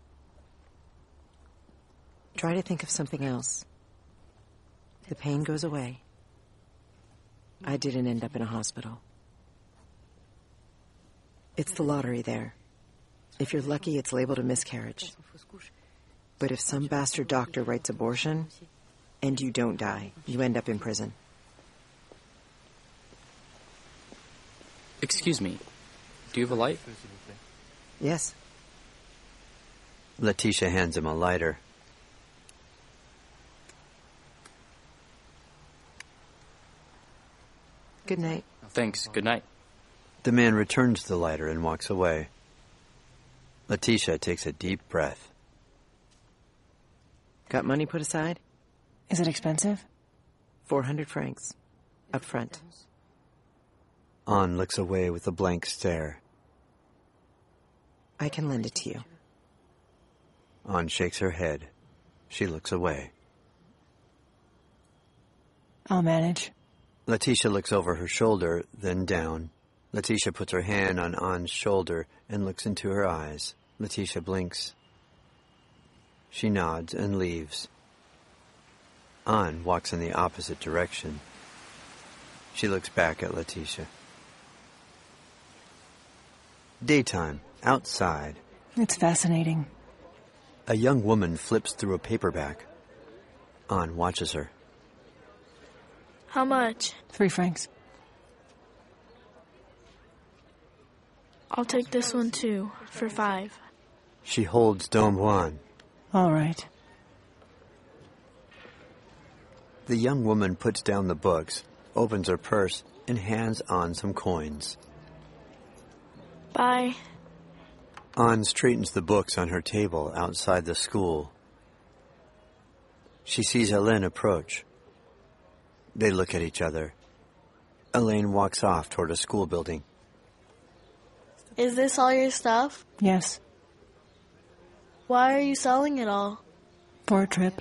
Try to think of something else. The pain goes away. I didn't end up in a hospital. It's the lottery there. If you're lucky, it's labeled a miscarriage. But if some bastard doctor writes abortion, and you don't die, you end up in prison. Excuse me. Do you have a light? Yes. Letitia hands him a lighter. Good night. Thanks. Good night. The man returns the lighter and walks away. Letitia takes a deep breath. Got money put aside? Is it expensive? Four hundred francs. Up front. An looks away with a blank stare. I can lend it to you. An shakes her head. She looks away. I'll manage. Letitia looks over her shoulder, then down. Letitia puts her hand on An's shoulder and looks into her eyes. Letitia blinks. She nods and leaves. Anne walks in the opposite direction. She looks back at Letitia. Daytime, outside. It's fascinating. A young woman flips through a paperback. Anne watches her. How much? Three francs. I'll take this one too, for five. She holds Don Juan. All right. The young woman puts down the books, opens her purse, and hands Anne some coins. Bye. Anne straightens the books on her table outside the school. She sees Helene approach. They look at each other. Elaine walks off toward a school building. Is this all your stuff? Yes. Why are you selling it all? For a trip.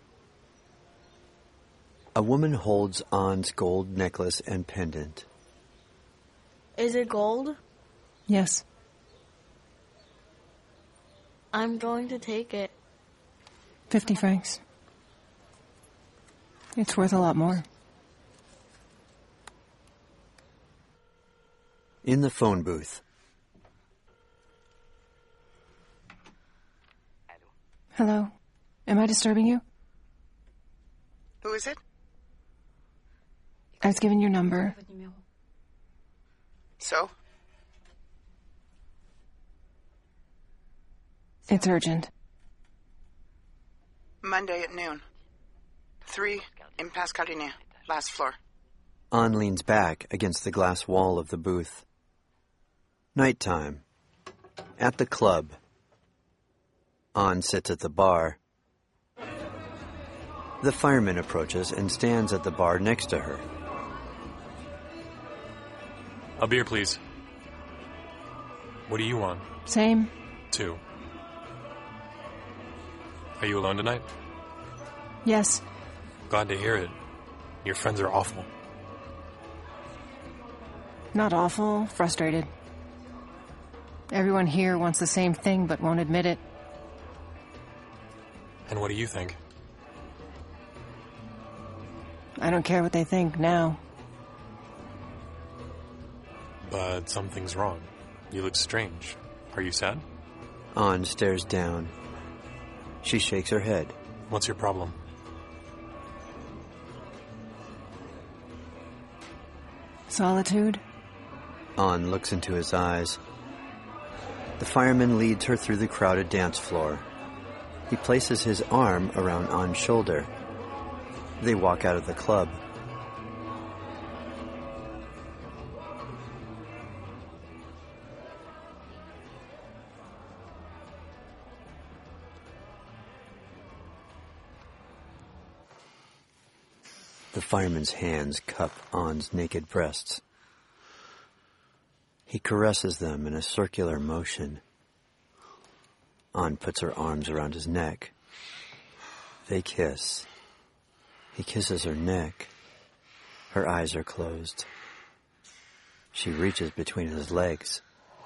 A woman holds Anne's gold necklace and pendant. Is it gold? Yes. I'm going to take it. Fifty francs. It's worth a lot more. In the phone booth. Hello. Am I disturbing you? Who is it? I was given your number. So? It's urgent. Monday at noon. Three, Impasse Cardinet, last floor. Anne leans back against the glass wall of the booth. Nighttime. At the club. Anne sits at the bar. The fireman approaches and stands at the bar next to her. A beer, please. What do you want? Same. Two. Are you alone tonight? Yes. Glad to hear it. Your friends are awful. Not awful, frustrated. Everyone here wants the same thing but won't admit it. And what do you think? I don't care what they think now. But something's wrong. You look strange. Are you sad? Anne stares down. She shakes her head. What's your problem? Solitude? Anne looks into his eyes. The fireman leads her through the crowded dance floor. He places his arm around Anne's shoulder. They walk out of the club. The fireman's hands cup Anne's naked breasts. He caresses them in a circular motion. Anne puts her arms around his neck. They kiss. He kisses her neck. Her eyes are closed. She reaches between his legs.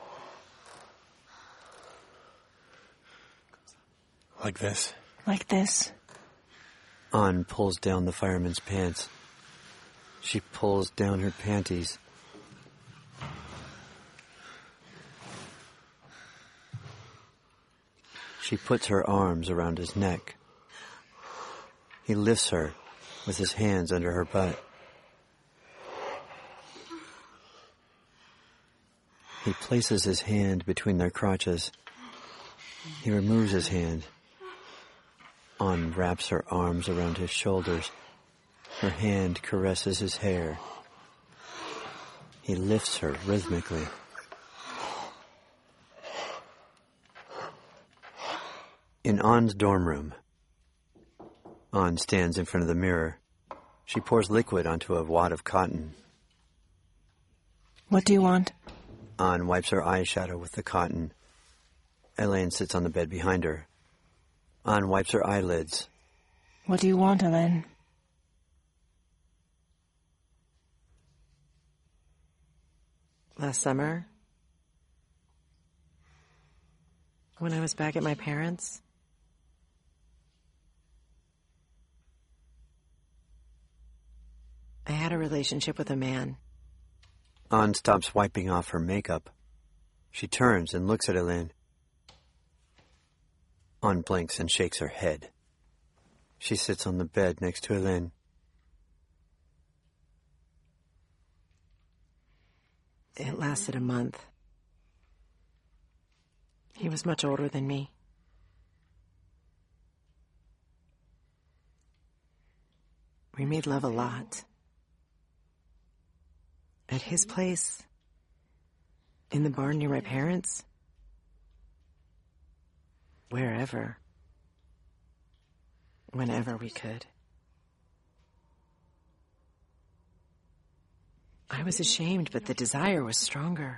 Like this? Like this. Anne pulls down the fireman's pants. She pulls down her panties. She puts her arms around his neck. He lifts her with his hands under her butt. He places his hand between their crotches. He removes his hand. Anne wraps her arms around his shoulders. Her hand caresses his hair. He lifts her rhythmically. In Anne's dorm room, Anne stands in front of the mirror. She pours liquid onto a wad of cotton. What do you want? Anne wipes her eyeshadow with the cotton. Elaine sits on the bed behind her. Anne wipes her eyelids. What do you want, Helene? Last summer, when I was back at my parents', had a relationship with a man. Anne stops wiping off her makeup. She turns and looks at Elaine. Anne blinks and shakes her head. She sits on the bed next to Elaine. It lasted a month. He was much older than me. We made love a lot. At his place, in the barn near my parents, wherever, whenever we could. I was ashamed, but the desire was stronger.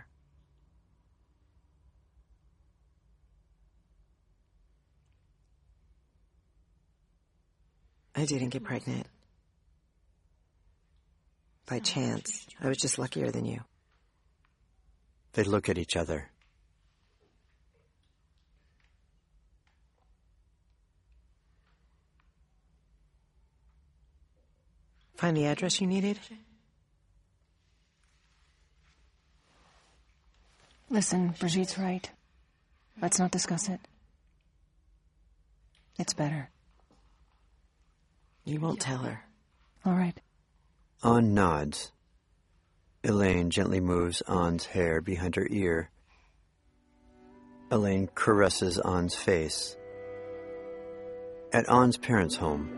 I didn't get pregnant. By chance. I was just luckier than you. They look at each other. Find the address you needed? Listen, Brigitte's right. Let's not discuss it. It's better. You won't tell her. All right. Anne nods. Elaine gently moves Anne's hair behind her ear. Elaine caresses Anne's face. At Anne's parents' home,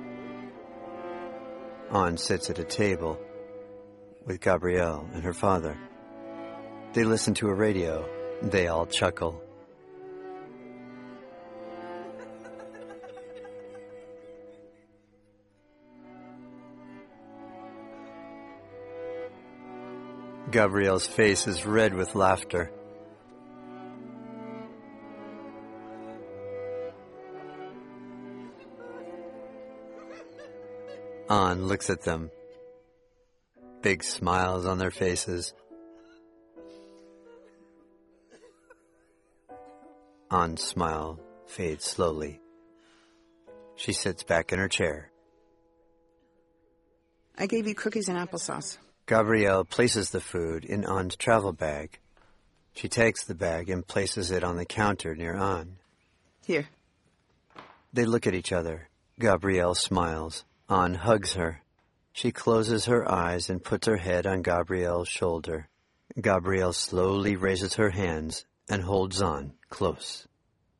Anne sits at a table with Gabrielle and her father. They listen to a radio. They all chuckle. Gabrielle's face is red with laughter. Anne looks at them. Big smiles on their faces. Anne's smile fades slowly. She sits back in her chair. I gave you cookies and applesauce. Gabrielle places the food in Anne's travel bag. She takes the bag and places it on the counter near Anne. Here. They look at each other. Gabrielle smiles. Anne hugs her. She closes her eyes and puts her head on Gabrielle's shoulder. Gabrielle slowly raises her hands and holds Anne close.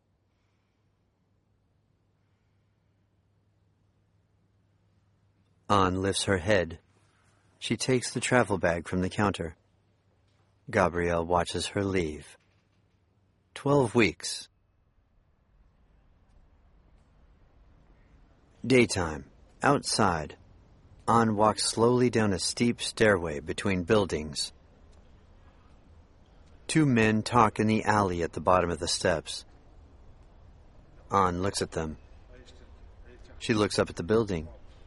Anne lifts her head. She takes the travel bag from the counter. Gabrielle watches her leave. Twelve weeks. Daytime. Outside. Anne walks slowly down a steep stairway between buildings. Two men talk in the alley at the bottom of the steps. Anne looks at them. She looks up at the building.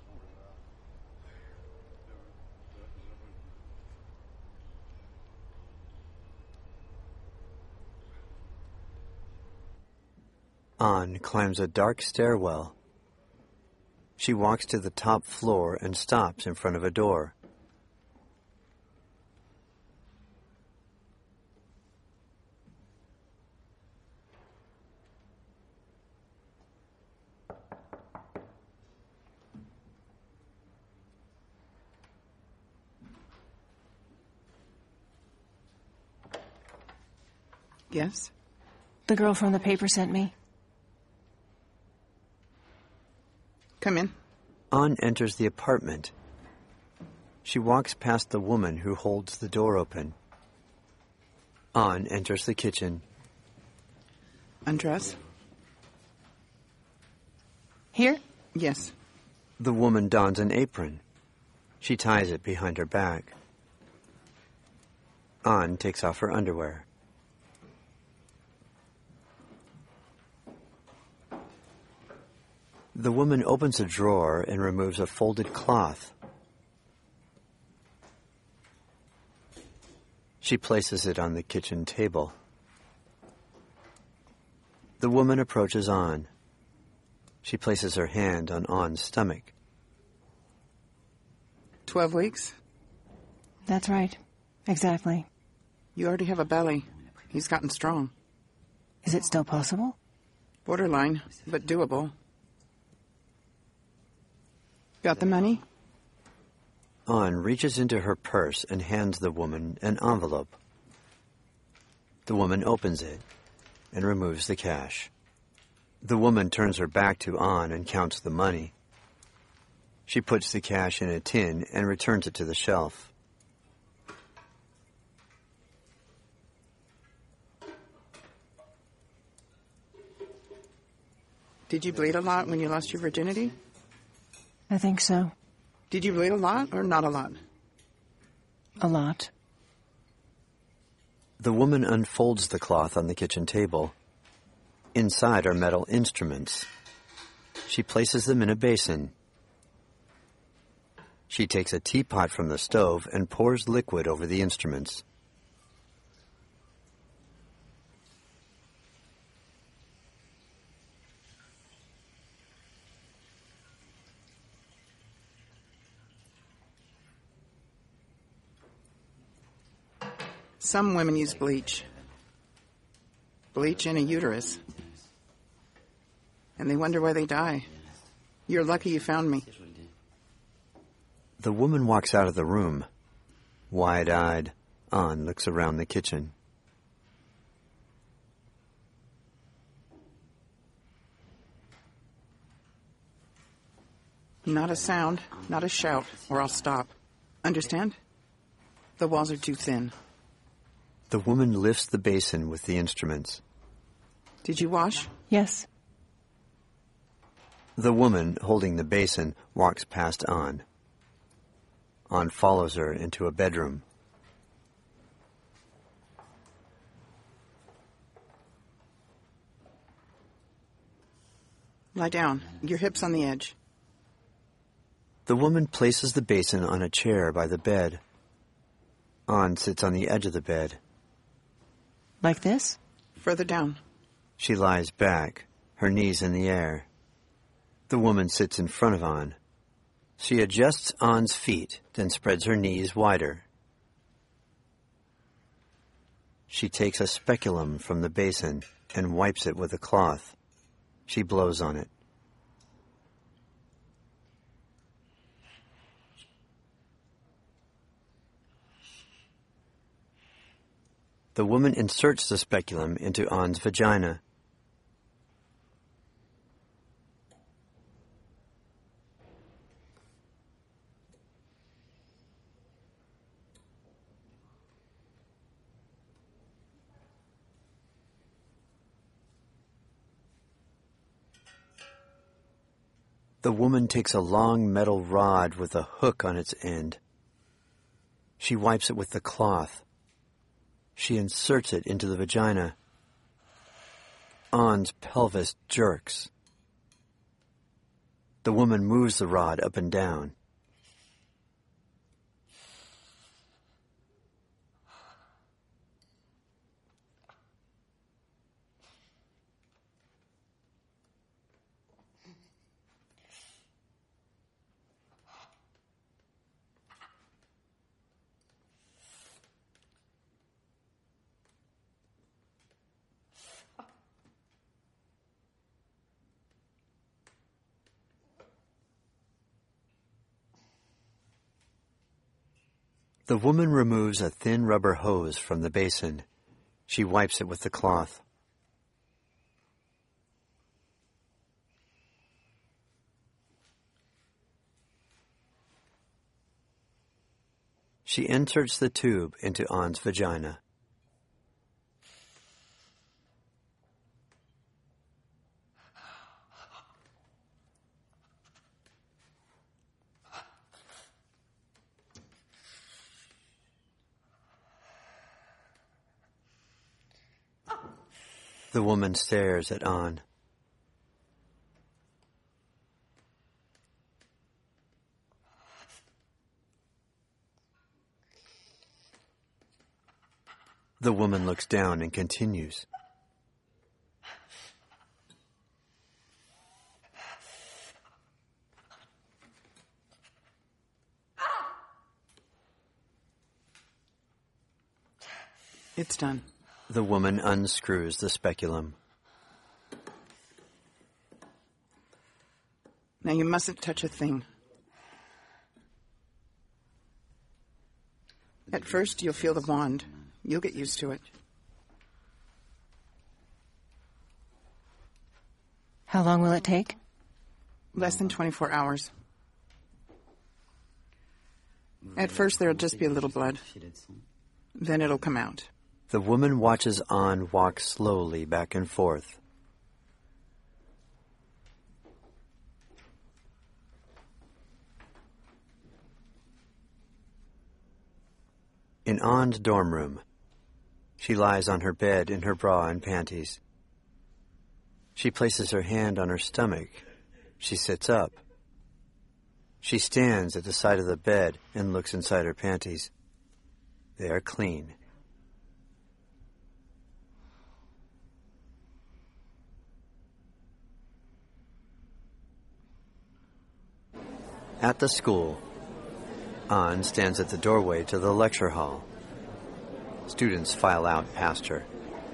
Anne climbs a dark stairwell. She walks to the top floor and stops in front of a door. Yes? The girl from the paper sent me. Come in. Anne enters the apartment. She walks past the woman who holds the door open. Anne enters the kitchen. Undress. Here? Yes. The woman dons an apron. She ties it behind her back. Anne takes off her underwear. The woman opens a drawer and removes a folded cloth. She places it on the kitchen table. The woman approaches Anne. She places her hand on Anne's stomach. Twelve weeks? That's right. Exactly. You already have a belly. He's gotten strong. Is it still possible? Borderline, but doable. Got the money? An reaches into her purse and hands the woman an envelope. The woman opens it and removes the cash. The woman turns her back to An and counts the money. She puts the cash in a tin and returns it to the shelf. Did you bleed a lot when you lost your virginity? I think so. Did you bleed a lot or not a lot? A lot. The woman unfolds the cloth on the kitchen table. Inside are metal instruments. She places them in a basin. She takes a teapot from the stove and pours liquid over the instruments. Some women use bleach. Bleach in a uterus. And they wonder why they die. You're lucky you found me. The woman walks out of the room. Wide-eyed, An looks around the kitchen. Not a sound, not a shout, or I'll stop. Understand? The walls are too thin. The woman lifts the basin with the instruments. Did you wash? Yes. The woman, holding the basin, walks past An. An follows her into a bedroom. Lie down. Your hips on the edge. The woman places the basin on a chair by the bed. An sits on the edge of the bed. Like this? Further down. She lies back, her knees in the air. The woman sits in front of An. She adjusts An's feet, then spreads her knees wider. She takes a speculum from the basin and wipes it with a cloth. She blows on it. The woman inserts the speculum into An's vagina. The woman takes a long metal rod with a hook on its end. She wipes it with the cloth. She inserts it into the vagina. An's pelvis jerks. The woman moves the rod up and down. The woman removes a thin rubber hose from the basin. She wipes it with the cloth. She inserts the tube into An's vagina. The woman stares at An. The woman looks down and continues. It's done. The woman unscrews the speculum. Now you mustn't touch a thing. At first, you'll feel the wand. You'll get used to it. How long will it take? Less than twenty-four hours. At first, there'll just be a little blood. Then it'll come out. The woman watches An walk slowly back and forth. In An's dorm room, she lies on her bed in her bra and panties. She places her hand on her stomach. She sits up. She stands at the side of the bed and looks inside her panties. They are clean. At the school, An stands at the doorway to the lecture hall. Students file out past her.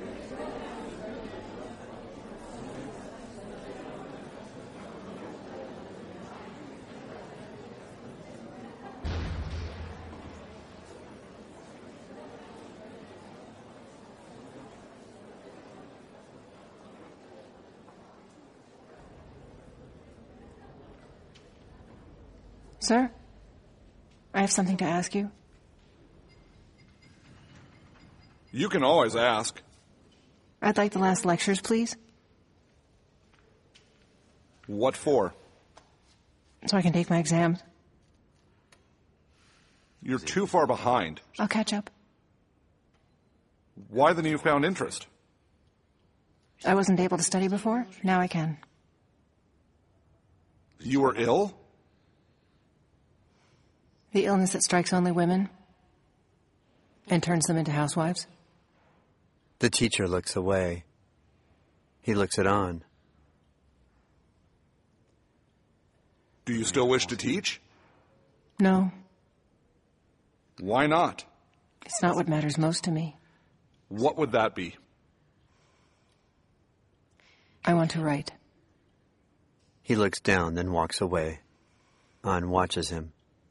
Sir, I have something to ask you. You can always ask. I'd like the last lectures, please. What for? So I can take my exams. You're too far behind. I'll catch up. Why the newfound interest? I wasn't able to study before. Now I can. You were ill? The illness that strikes only women and turns them into housewives. The teacher looks away. He looks at An. Do you still wish to teach? No. Why not? It's not what matters most to me. What would that be? I want to write. He looks down, then walks away. An watches him.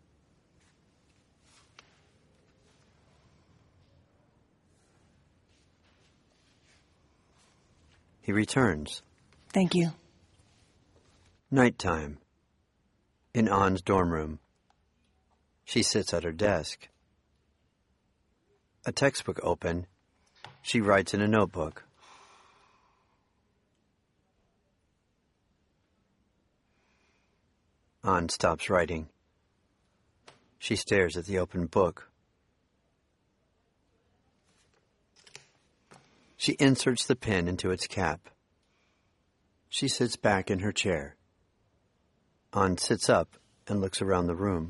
He returns. Thank you. Nighttime. In An's dorm room. She sits at her desk. A textbook open. She writes in a notebook. An stops writing. She stares at the open book. She inserts the pen into its cap. She sits back in her chair. An sits up and looks around the room.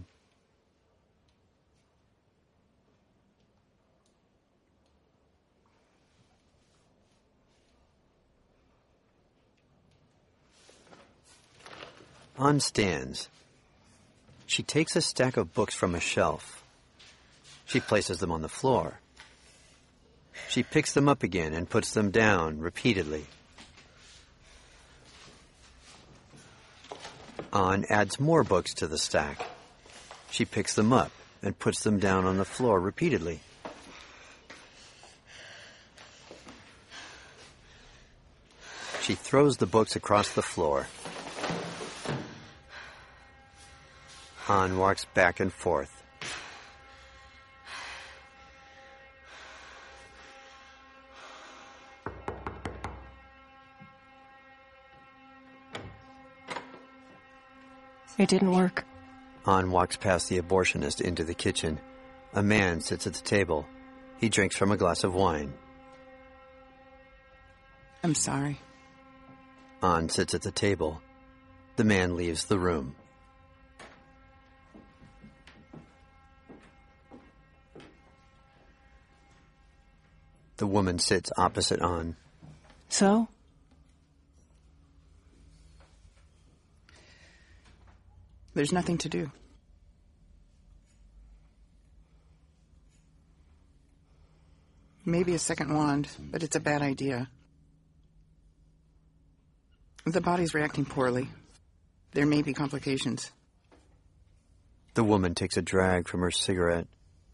An stands. She takes a stack of books from a shelf. She places them on the floor. She picks them up again and puts them down repeatedly. An adds more books to the stack. She picks them up and puts them down on the floor repeatedly. She throws the books across the floor. An walks back and forth. It didn't work. An walks past the abortionist into the kitchen. A man sits at the table. He drinks from a glass of wine. I'm sorry. An sits at the table. The man leaves the room. The woman sits opposite An. So? There's nothing to do. Maybe a second wand, but it's a bad idea. The body's reacting poorly. There may be complications. The woman takes a drag from her cigarette.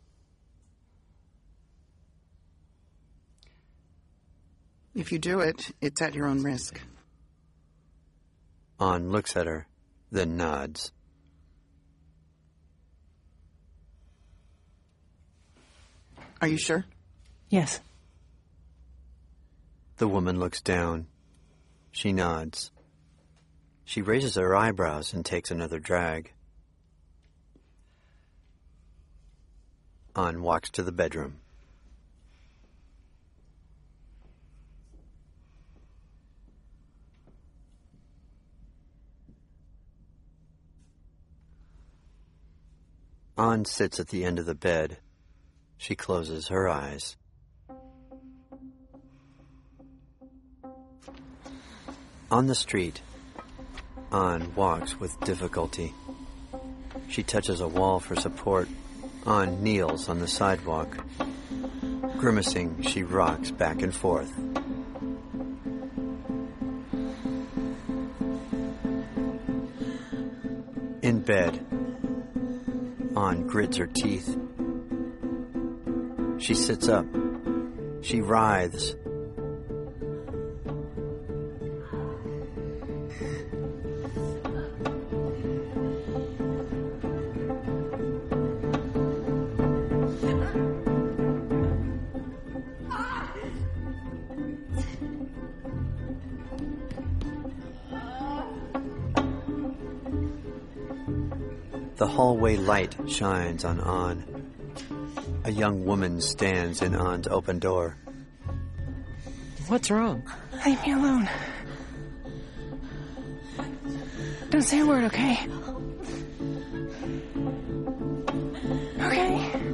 If you do it, it's at your own risk. An looks at her, then nods. Are you sure? Yes. The woman looks down. She nods. She raises her eyebrows and takes another drag. An walks to the bedroom. An sits at the end of the bed. She closes her eyes. On the street, An walks with difficulty. She touches a wall for support. An kneels on the sidewalk. Grimacing, she rocks back and forth. In bed, An grits her teeth. She sits up. She writhes. The hallway light shines on An. A young woman stands in An's open door. What's wrong? Leave me alone. Don't say a word, okay? Okay.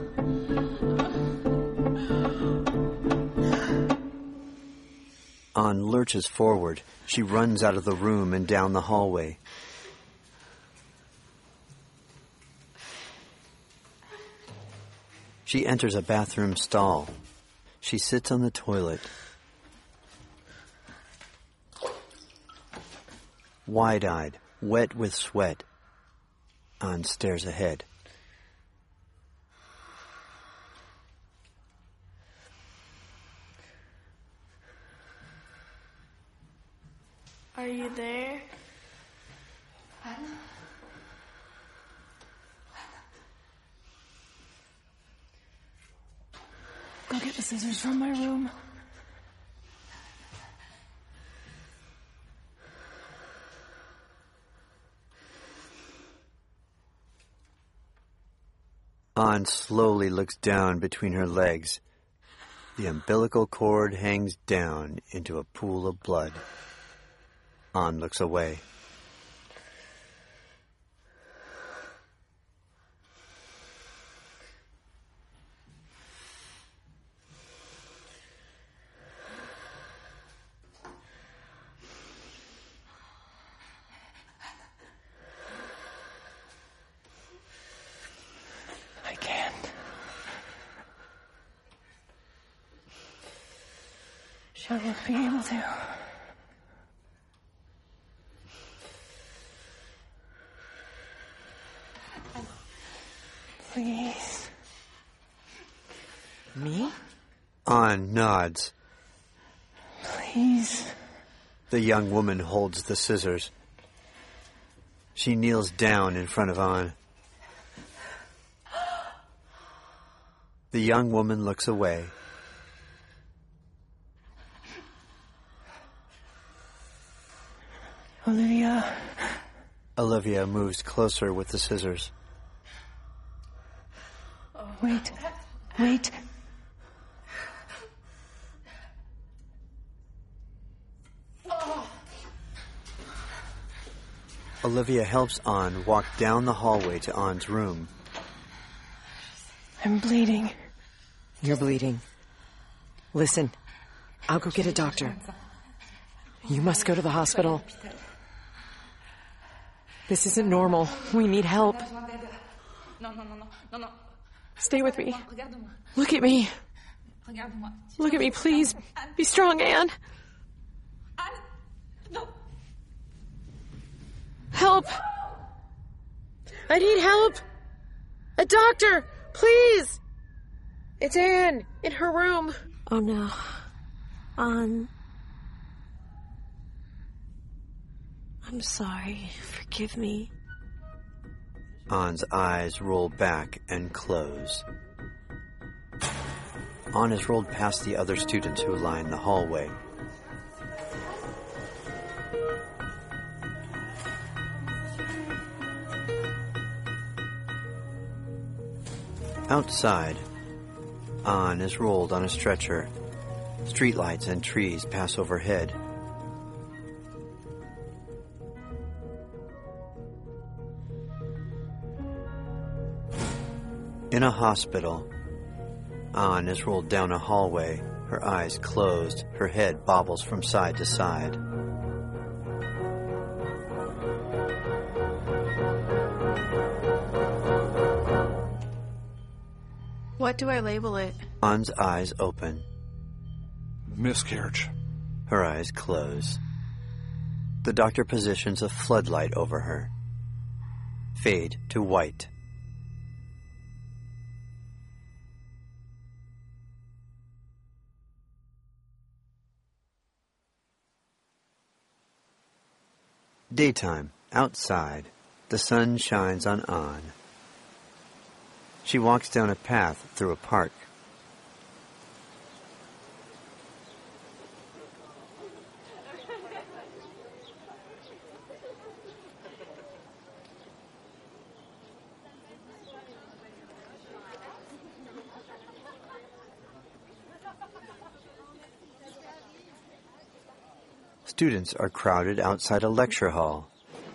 An lurches forward. She runs out of the room and down the hallway. She enters a bathroom stall. She sits on the toilet. Wide-eyed, wet with sweat, An stares ahead. Are you there? Go get the scissors from my room. An slowly looks down between her legs. The umbilical cord hangs down into a pool of blood. An looks away. I can't. Shall we be able to? Please. Me? An nods. Please. The young woman holds the scissors. She kneels down in front of An. The young woman looks away. Olivia. Olivia moves closer with the scissors. Wait. Wait. Olivia helps An walk down the hallway to An's room. I'm bleeding. You're bleeding. Listen, I'll go get a doctor. You must go to the hospital. This isn't normal. We need help. Stay with me. Look at me. Look at me, please. Be strong, Anne. Help! I need help! A doctor! Please! It's Anne, in her room. Oh no. Anne. I'm sorry. Forgive me. Anne's eyes roll back and close. Anne has rolled past the other students who line the hallway. Outside, Anne is rolled on a stretcher. Streetlights and trees pass overhead. In a hospital, Anne is rolled down a hallway, her eyes closed, her head bobbles from side to side. What do I label it? Anne's eyes open. Miscarriage. Her eyes close. The doctor positions a floodlight over her. Fade to white. Daytime, outside, the sun shines on Anne. She walks down a path through a park. Students are crowded outside a lecture hall.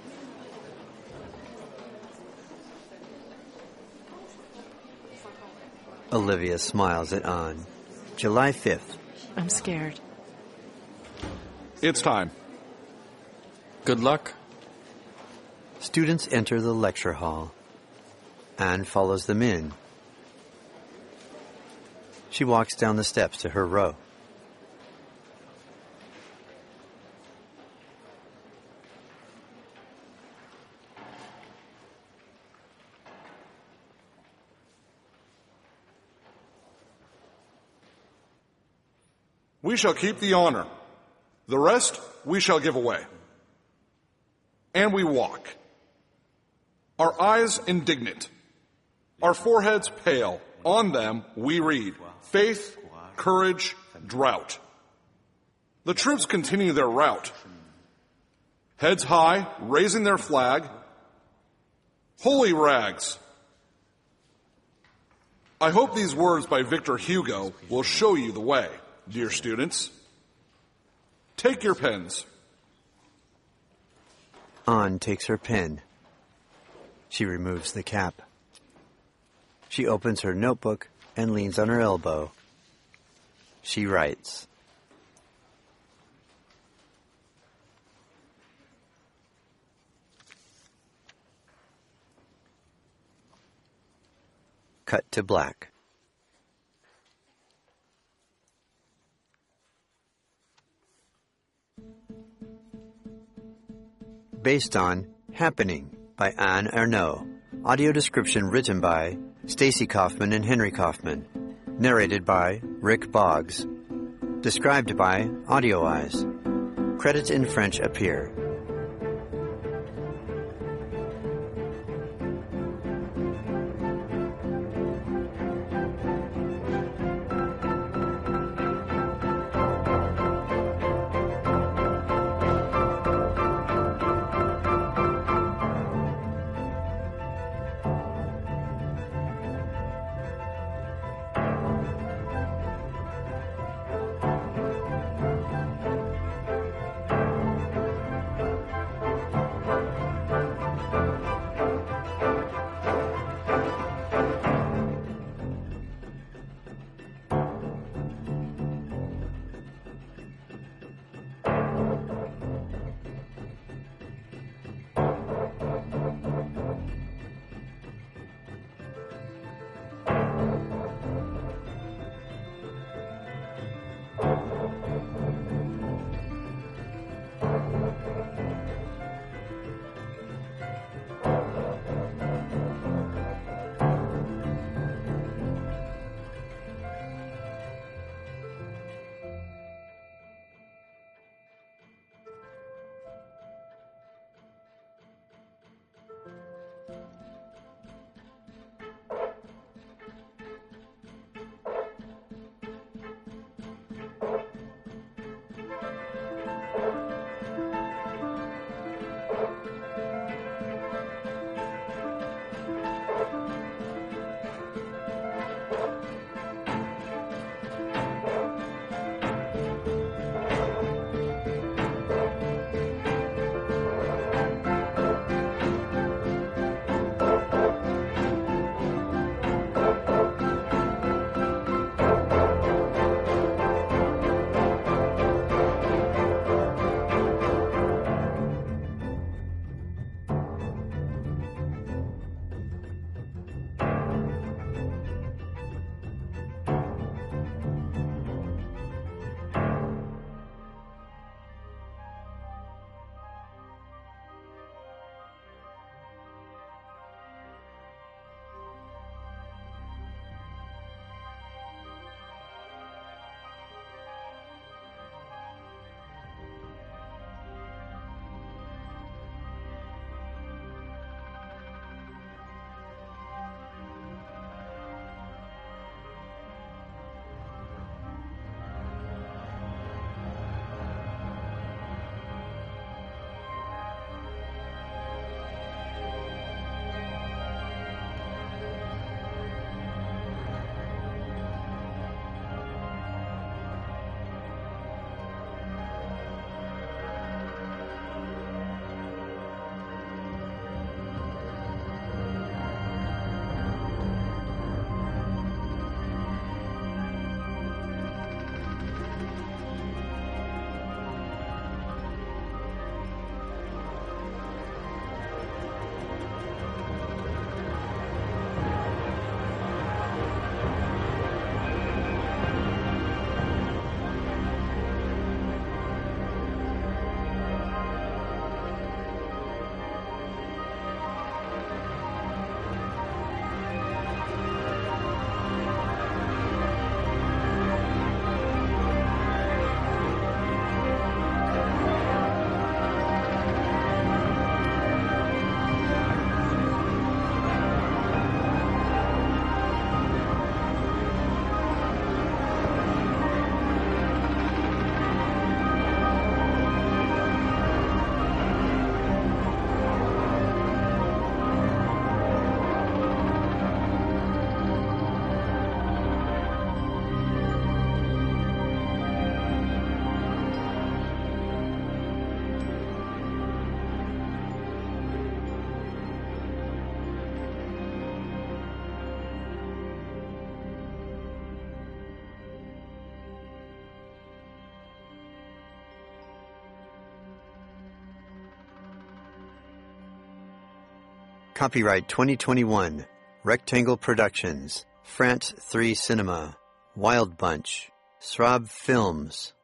Olivia smiles at Anne. July fifth. I'm scared. It's time. Good luck. Students enter the lecture hall. Anne follows them in. She walks down the steps to her row. We shall keep the honor. The rest we shall give away. And we walk. Our eyes indignant. Our foreheads pale. On them we read, faith, courage, drought. The troops continue their route. Heads high, raising their flag. Holy rags. I hope these words by Victor Hugo will show you the way. Dear students, take your pens. Anne takes her pen. She removes the cap. She opens her notebook and leans on her elbow. She writes. Cut to black. Based on Happening by Anne Ernaux. Audio description written by Stacy Kaufman and Henry Kaufman. Narrated by Rick Boggs. Described by Audio Eyes. Credits in French appear. Copyright twenty twenty-one. Rectangle Productions. France three Cinema. Wild Bunch. Srab Films.